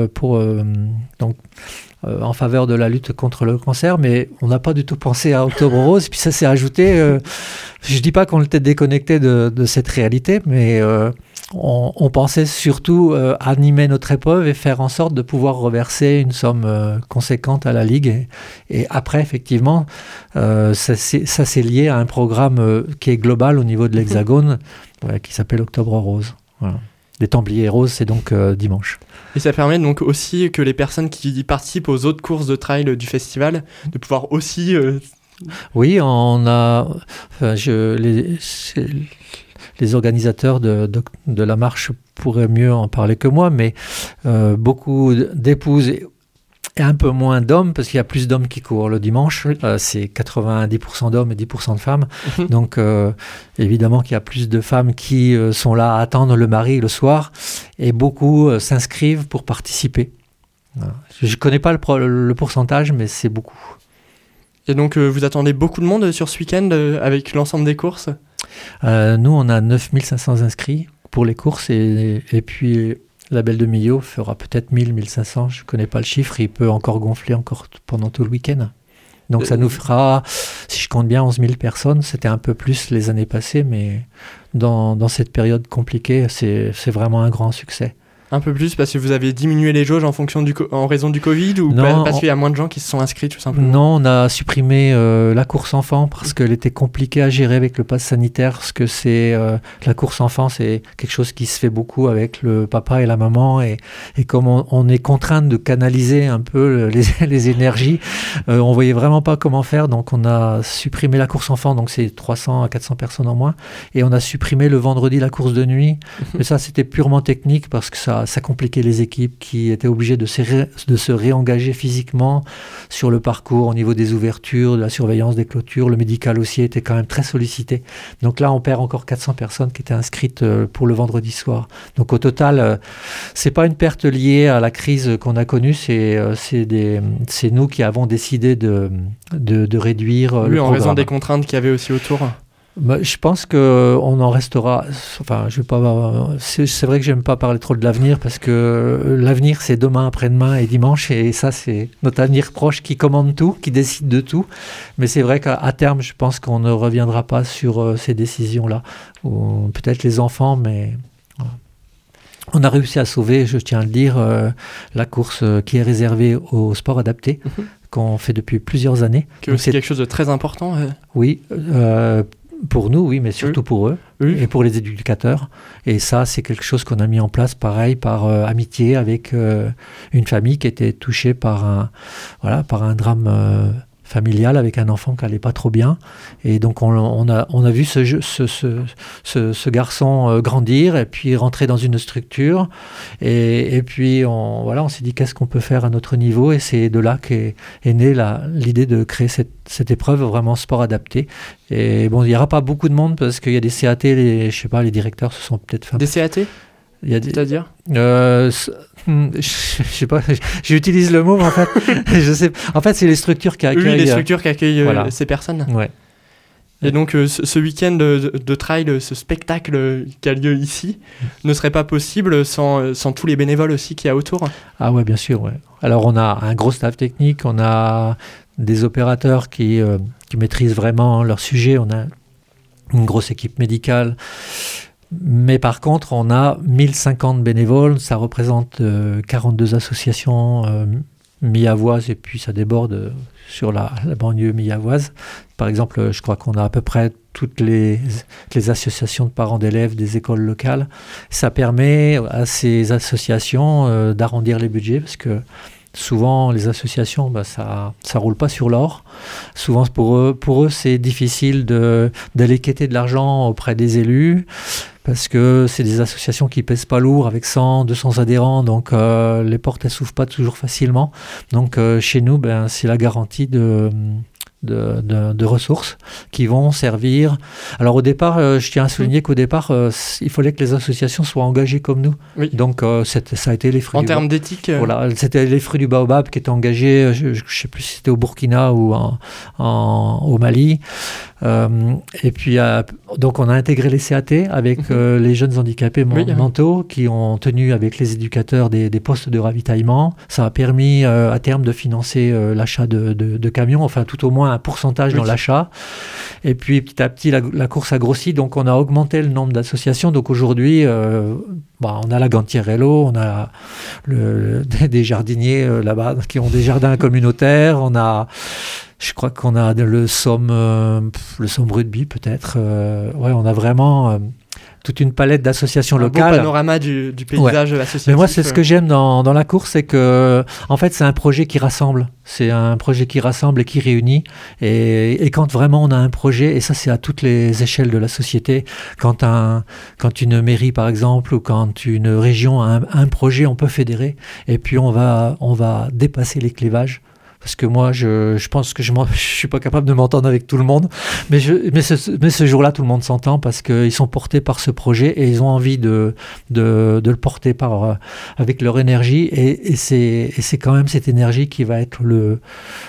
en faveur de la lutte contre le cancer, mais on n'a pas du tout pensé à Octobre Rose. Puis ça s'est ajouté. Je ne dis pas qu'on était déconnecté de cette réalité, mais on pensait surtout animer notre épreuve et faire en sorte de pouvoir reverser une somme conséquente à la Ligue. Et après, effectivement, ça s'est lié à un programme qui est global au niveau de l'Hexagone, qui s'appelle Octobre Rose. Voilà. Les Templiers Roses, c'est donc dimanche. Et ça permet donc aussi que les personnes qui participent aux autres courses de trail du festival, de pouvoir aussi... Oui, on a... les organisateurs de la marche pourraient mieux en parler que moi, mais beaucoup d'épouses et un peu moins d'hommes, parce qu'il y a plus d'hommes qui courent le dimanche. C'est 90% d'hommes et 10% de femmes. Donc, évidemment qu'il y a plus de femmes qui sont là à attendre le mari le soir, et beaucoup s'inscrivent pour participer. Voilà. Je ne connais pas le pourcentage, mais c'est beaucoup. Et donc, vous attendez beaucoup de monde sur ce week-end avec l'ensemble des courses ? Nous, on a 9500 inscrits pour les courses, et puis... La Belle de Millau fera peut-être 1000-1500, je ne connais pas le chiffre, il peut encore gonfler pendant tout le week-end. Donc ça nous fera, si je compte bien, 11 000 personnes. C'était un peu plus les années passées, mais dans cette période compliquée, c'est vraiment un grand succès. Un peu plus parce que vous avez diminué les jauges en raison du Covid, ou parce qu'il y a moins de gens qui se sont inscrits tout simplement ? Non, on a supprimé la course enfant parce qu'elle était compliquée à gérer avec le pass sanitaire. Parce que la course enfant, c'est quelque chose qui se fait beaucoup avec le papa et la maman. Et comme on est contraint de canaliser un peu les énergies, on voyait vraiment pas comment faire. Donc on a supprimé la course enfant, donc c'est 300 à 400 personnes en moins. Et on a supprimé le vendredi la course de nuit. Mais ça, c'était purement technique parce que ça compliquait les équipes qui étaient obligées de se réengager physiquement sur le parcours au niveau des ouvertures, de la surveillance des clôtures. Le médical aussi était quand même très sollicité. Donc là, on perd encore 400 personnes qui étaient inscrites pour le vendredi soir. Donc au total, c'est pas une perte liée à la crise qu'on a connue, c'est nous qui avons décidé de réduire le programme. En raison des contraintes qu'il y avait aussi autour. Je pense qu'on en restera. Enfin, c'est vrai que j'aime pas parler trop de l'avenir parce que l'avenir c'est demain, après-demain et dimanche, et ça c'est notre avenir proche qui commande tout, qui décide de tout. Mais c'est vrai qu'à terme, je pense qu'on ne reviendra pas sur ces décisions-là. Ou peut-être les enfants, mais voilà. On a réussi à sauver, je tiens à le dire, la course qui est réservée au sport adapté, qu'on fait depuis plusieurs années. C'est quelque chose de très important. Oui. Pour nous, oui, mais surtout pour eux et pour les éducateurs. Et ça, c'est quelque chose qu'on a mis en place, pareil, par amitié avec une famille qui était touchée par un drame familial avec un enfant qui n'allait pas trop bien. Et donc, on a vu ce garçon grandir et puis rentrer dans une structure. Et puis, on s'est dit qu'est-ce qu'on peut faire à notre niveau. Et c'est de là qu'est née l'idée de créer cette épreuve vraiment sport adapté. Et bon, il n'y aura pas beaucoup de monde parce qu'il y a des CAT, les directeurs se sont peut-être fait... Des CAT ? C'est-à-dire je sais pas, j'utilise le mot, mais en fait, je sais. En fait, c'est les structures qui accueillent. Oui, les structures qui accueillent ces personnes. Ouais. Et donc, ce week-end de trail, ce spectacle qui a lieu ici, ne serait pas possible sans tous les bénévoles aussi qu'il y a autour. Ah ouais, bien sûr. Ouais. Alors, on a un gros staff technique, on a des opérateurs qui maîtrisent vraiment leur sujet, on a une grosse équipe médicale. Mais par contre, on a 1050 bénévoles, ça représente 42 associations millavoises, et puis ça déborde sur la banlieue millavoise. Par exemple, je crois qu'on a à peu près toutes les associations de parents d'élèves des écoles locales. Ça permet à ces associations d'arrondir les budgets, parce que souvent, les associations, ça roule pas sur l'or. Souvent, pour eux, c'est difficile d'aller quêter de l'argent auprès des élus. parce que c'est des associations qui pèsent pas lourd avec 100, 200 adhérents, donc les portes elles s'ouvrent pas toujours facilement. Donc chez nous, c'est la garantie de ressources qui vont servir. Alors au départ, je tiens à souligner qu'au départ, il fallait que les associations soient engagées comme nous. Oui. Donc ça a été les fruits en termes d'éthique. Voilà, c'était les fruits du baobab qui étaient engagés. Je ne sais plus si c'était au Burkina ou au Mali. Et puis donc on a intégré les CAT avec les jeunes handicapés mentaux qui ont tenu avec les éducateurs des postes de ravitaillement. Ça a permis à terme de financer l'achat de camions, enfin tout au moins un pourcentage dans l'achat. Et puis petit à petit la course a grossi, donc on a augmenté le nombre d'associations. Donc aujourd'hui on a la Gantiérello, on a des jardiniers là-bas qui ont des jardins communautaires, je crois qu'on a le Somme Rugby peut-être. On a vraiment toute une palette d'associations locales. Un beau panorama du paysage associatif. Mais moi, c'est ce que j'aime dans la course, c'est que en fait, c'est un projet qui rassemble. C'est un projet qui rassemble et qui réunit. Et quand vraiment on a un projet, et ça c'est à toutes les échelles de la société, quand une mairie par exemple, ou quand une région a un projet, on peut fédérer. Et puis on va dépasser les clivages. Parce que moi, je pense que je suis pas capable de m'entendre avec tout le monde. Mais ce jour-là, tout le monde s'entend parce qu'ils sont portés par ce projet et ils ont envie de le porter avec leur énergie. Et c'est quand même cette énergie qui va être le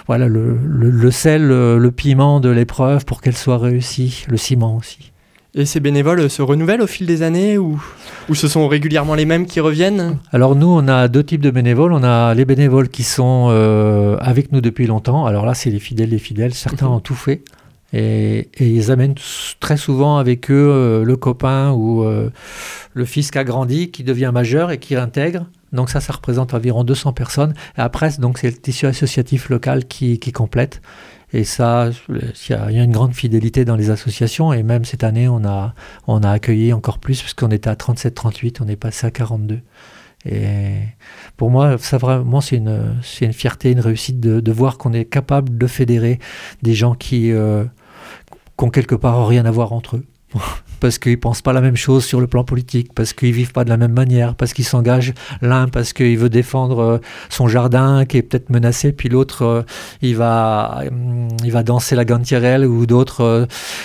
sel, le piment de l'épreuve pour qu'elle soit réussie, le ciment aussi. Et ces bénévoles se renouvellent au fil des années ou ce sont régulièrement les mêmes qui reviennent ? Alors nous, on a deux types de bénévoles. On a les bénévoles qui sont avec nous depuis longtemps. Alors là, c'est les fidèles. Certains ont tout fait. Et ils amènent très souvent avec eux le copain ou le fils qui a grandi, qui devient majeur et qui intègre. Donc ça représente environ 200 personnes. Et après, donc, c'est le tissu associatif local qui complète. Et ça, il y a une grande fidélité dans les associations. Et même cette année, on a accueilli encore plus, puisqu'on était à 37-38, on est passé à 42. Et pour moi, ça vraiment, c'est une fierté, une réussite de voir qu'on est capable de fédérer des gens qui ont quelque part rien à voir entre eux. Parce qu'ils ne pensent pas la même chose sur le plan politique, parce qu'ils ne vivent pas de la même manière, parce qu'ils s'engagent l'un parce qu'il veut défendre son jardin qui est peut-être menacé, puis l'autre, il va danser la gantiérelle, ou d'autres...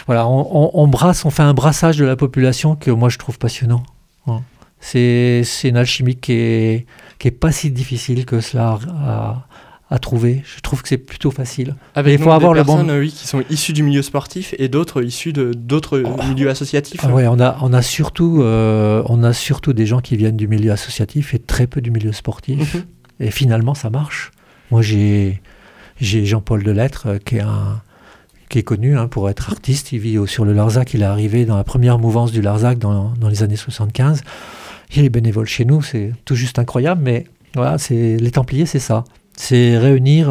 on fait un brassage de la population que moi je trouve passionnant. C'est une alchimie qui est pas si difficile que cela à trouver. Je trouve que c'est plutôt facile. Avec des personnes qui sont issues du milieu sportif et d'autres issues d'autres milieux associatifs. Oui, on a surtout des gens qui viennent du milieu associatif et très peu du milieu sportif. Et finalement, ça marche. Moi, j'ai Jean-Paul Delettre qui est connu pour être artiste. Il vit sur le Larzac. Il est arrivé dans la première mouvance du Larzac dans les années 75. Il est bénévole chez nous. C'est tout juste incroyable. Mais voilà, les Templiers, c'est ça. C'est réunir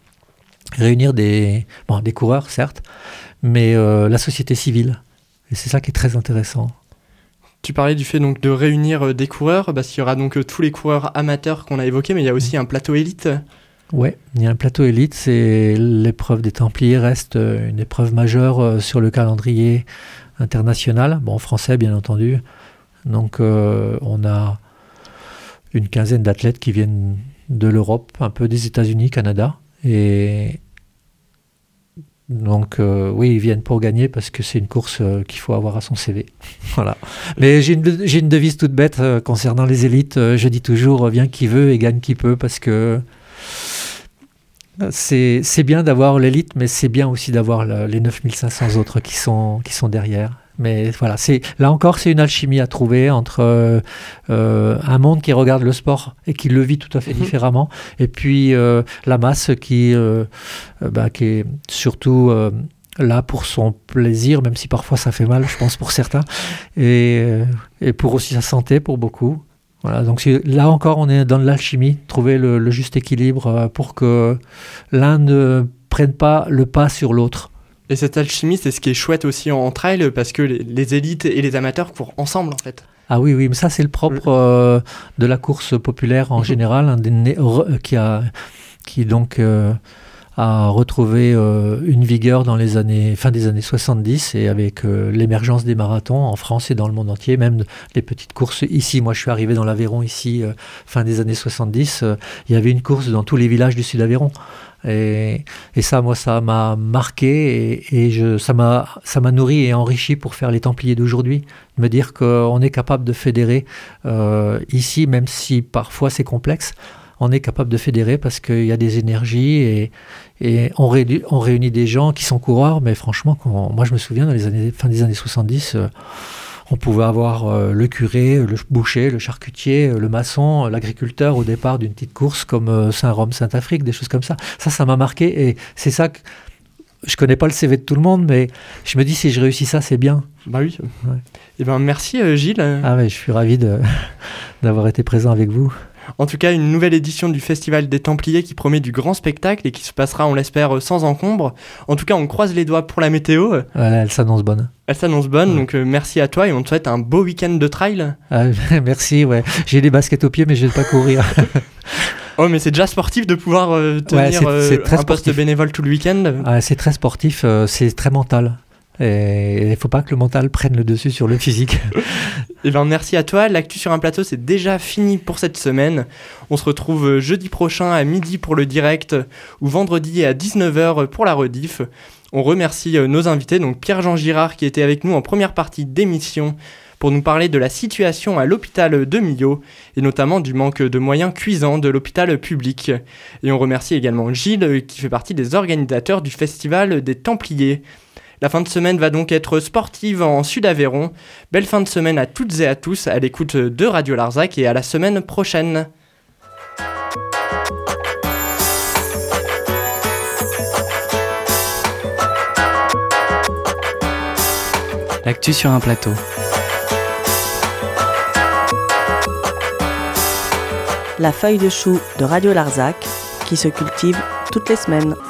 des coureurs, certes, mais la société civile. Et c'est ça qui est très intéressant. Tu parlais du fait donc de réunir des coureurs, parce qu'il y aura donc tous les coureurs amateurs qu'on a évoqués, mais il y a aussi un plateau élite. Oui, il y a un plateau élite. C'est l'épreuve des Templiers reste une épreuve majeure sur le calendrier international, français bien entendu. Donc on a une quinzaine d'athlètes qui viennent de l'Europe, un peu des États-Unis, Canada. Et donc, oui, ils viennent pour gagner parce que c'est une course qu'il faut avoir à son CV. Voilà. Mais j'ai une devise toute bête concernant les élites. Je dis toujours, viens qui veut et gagne qui peut, parce que c'est bien d'avoir l'élite, mais c'est bien aussi d'avoir les 9500 autres qui sont derrière. Mais voilà, là encore, c'est une alchimie à trouver entre un monde qui regarde le sport et qui le vit tout à fait différemment, et puis la masse qui est surtout là pour son plaisir, même si parfois ça fait mal, je pense, pour certains, et pour aussi sa santé pour beaucoup. Voilà, donc là encore, on est dans l'alchimie, trouver le juste équilibre pour que l'un ne prenne pas le pas sur l'autre. Et cette alchimie, c'est ce qui est chouette aussi en trail, parce que les élites et les amateurs courent ensemble, en fait. Ah oui, mais ça, c'est le propre de la course populaire en général, qui donc a retrouvé une vigueur dans fin des années 70 et avec l'émergence des marathons en France et dans le monde entier, même les petites courses ici. Moi, je suis arrivé dans l'Aveyron ici, fin des années 70. Il y avait une course dans tous les villages du Sud-Aveyron. Et ça, moi, ça m'a marqué et ça m'a nourri et enrichi pour faire les Templiers d'aujourd'hui. Me dire qu'on est capable de fédérer ici, même si parfois c'est complexe. On est capable de fédérer parce qu'il y a des énergies et on réunit des gens qui sont coureurs, mais franchement, moi je me souviens, dans fin des années 70, on pouvait avoir le curé, le boucher, le charcutier, le maçon, l'agriculteur au départ d'une petite course comme Saint-Rome, Saint-Afrique, des choses comme ça. Ça m'a marqué et c'est ça que... Je connais pas le CV de tout le monde, mais je me dis si je réussis ça, c'est bien. Bah oui. Ouais. Et ben merci Gilles. Ah ouais, je suis ravi d'avoir été présent avec vous. En tout cas, une nouvelle édition du Festival des Templiers qui promet du grand spectacle et qui se passera, on l'espère, sans encombre. En tout cas, on croise les doigts pour la météo. Elle s'annonce bonne. Elle s'annonce bonne, donc merci à toi et on te souhaite un beau week-end de trail. Merci, ouais. J'ai des baskets aux pieds, mais je vais pas courir. Oh, mais c'est déjà sportif de pouvoir tenir un poste bénévole tout le week-end. C'est très sportif, c'est très mental. Et il ne faut pas que le mental prenne le dessus sur le physique. Et ben merci à toi. L'actu sur un plateau, c'est déjà fini pour cette semaine. On se retrouve jeudi prochain à midi pour le direct ou vendredi à 19h pour la rediff. On remercie nos invités, donc Pierre-Jean Girard qui était avec nous en première partie d'émission pour nous parler de la situation à l'hôpital de Millau et notamment du manque de moyens cuisants de l'hôpital public. Et on remercie également Gilles qui fait partie des organisateurs du Festival des Templiers. La fin de semaine va donc être sportive en Sud-Aveyron. Belle fin de semaine à toutes et à tous à l'écoute de Radio Larzac et à la semaine prochaine. L'actu sur un plateau. La feuille de chou de Radio Larzac qui se cultive toutes les semaines.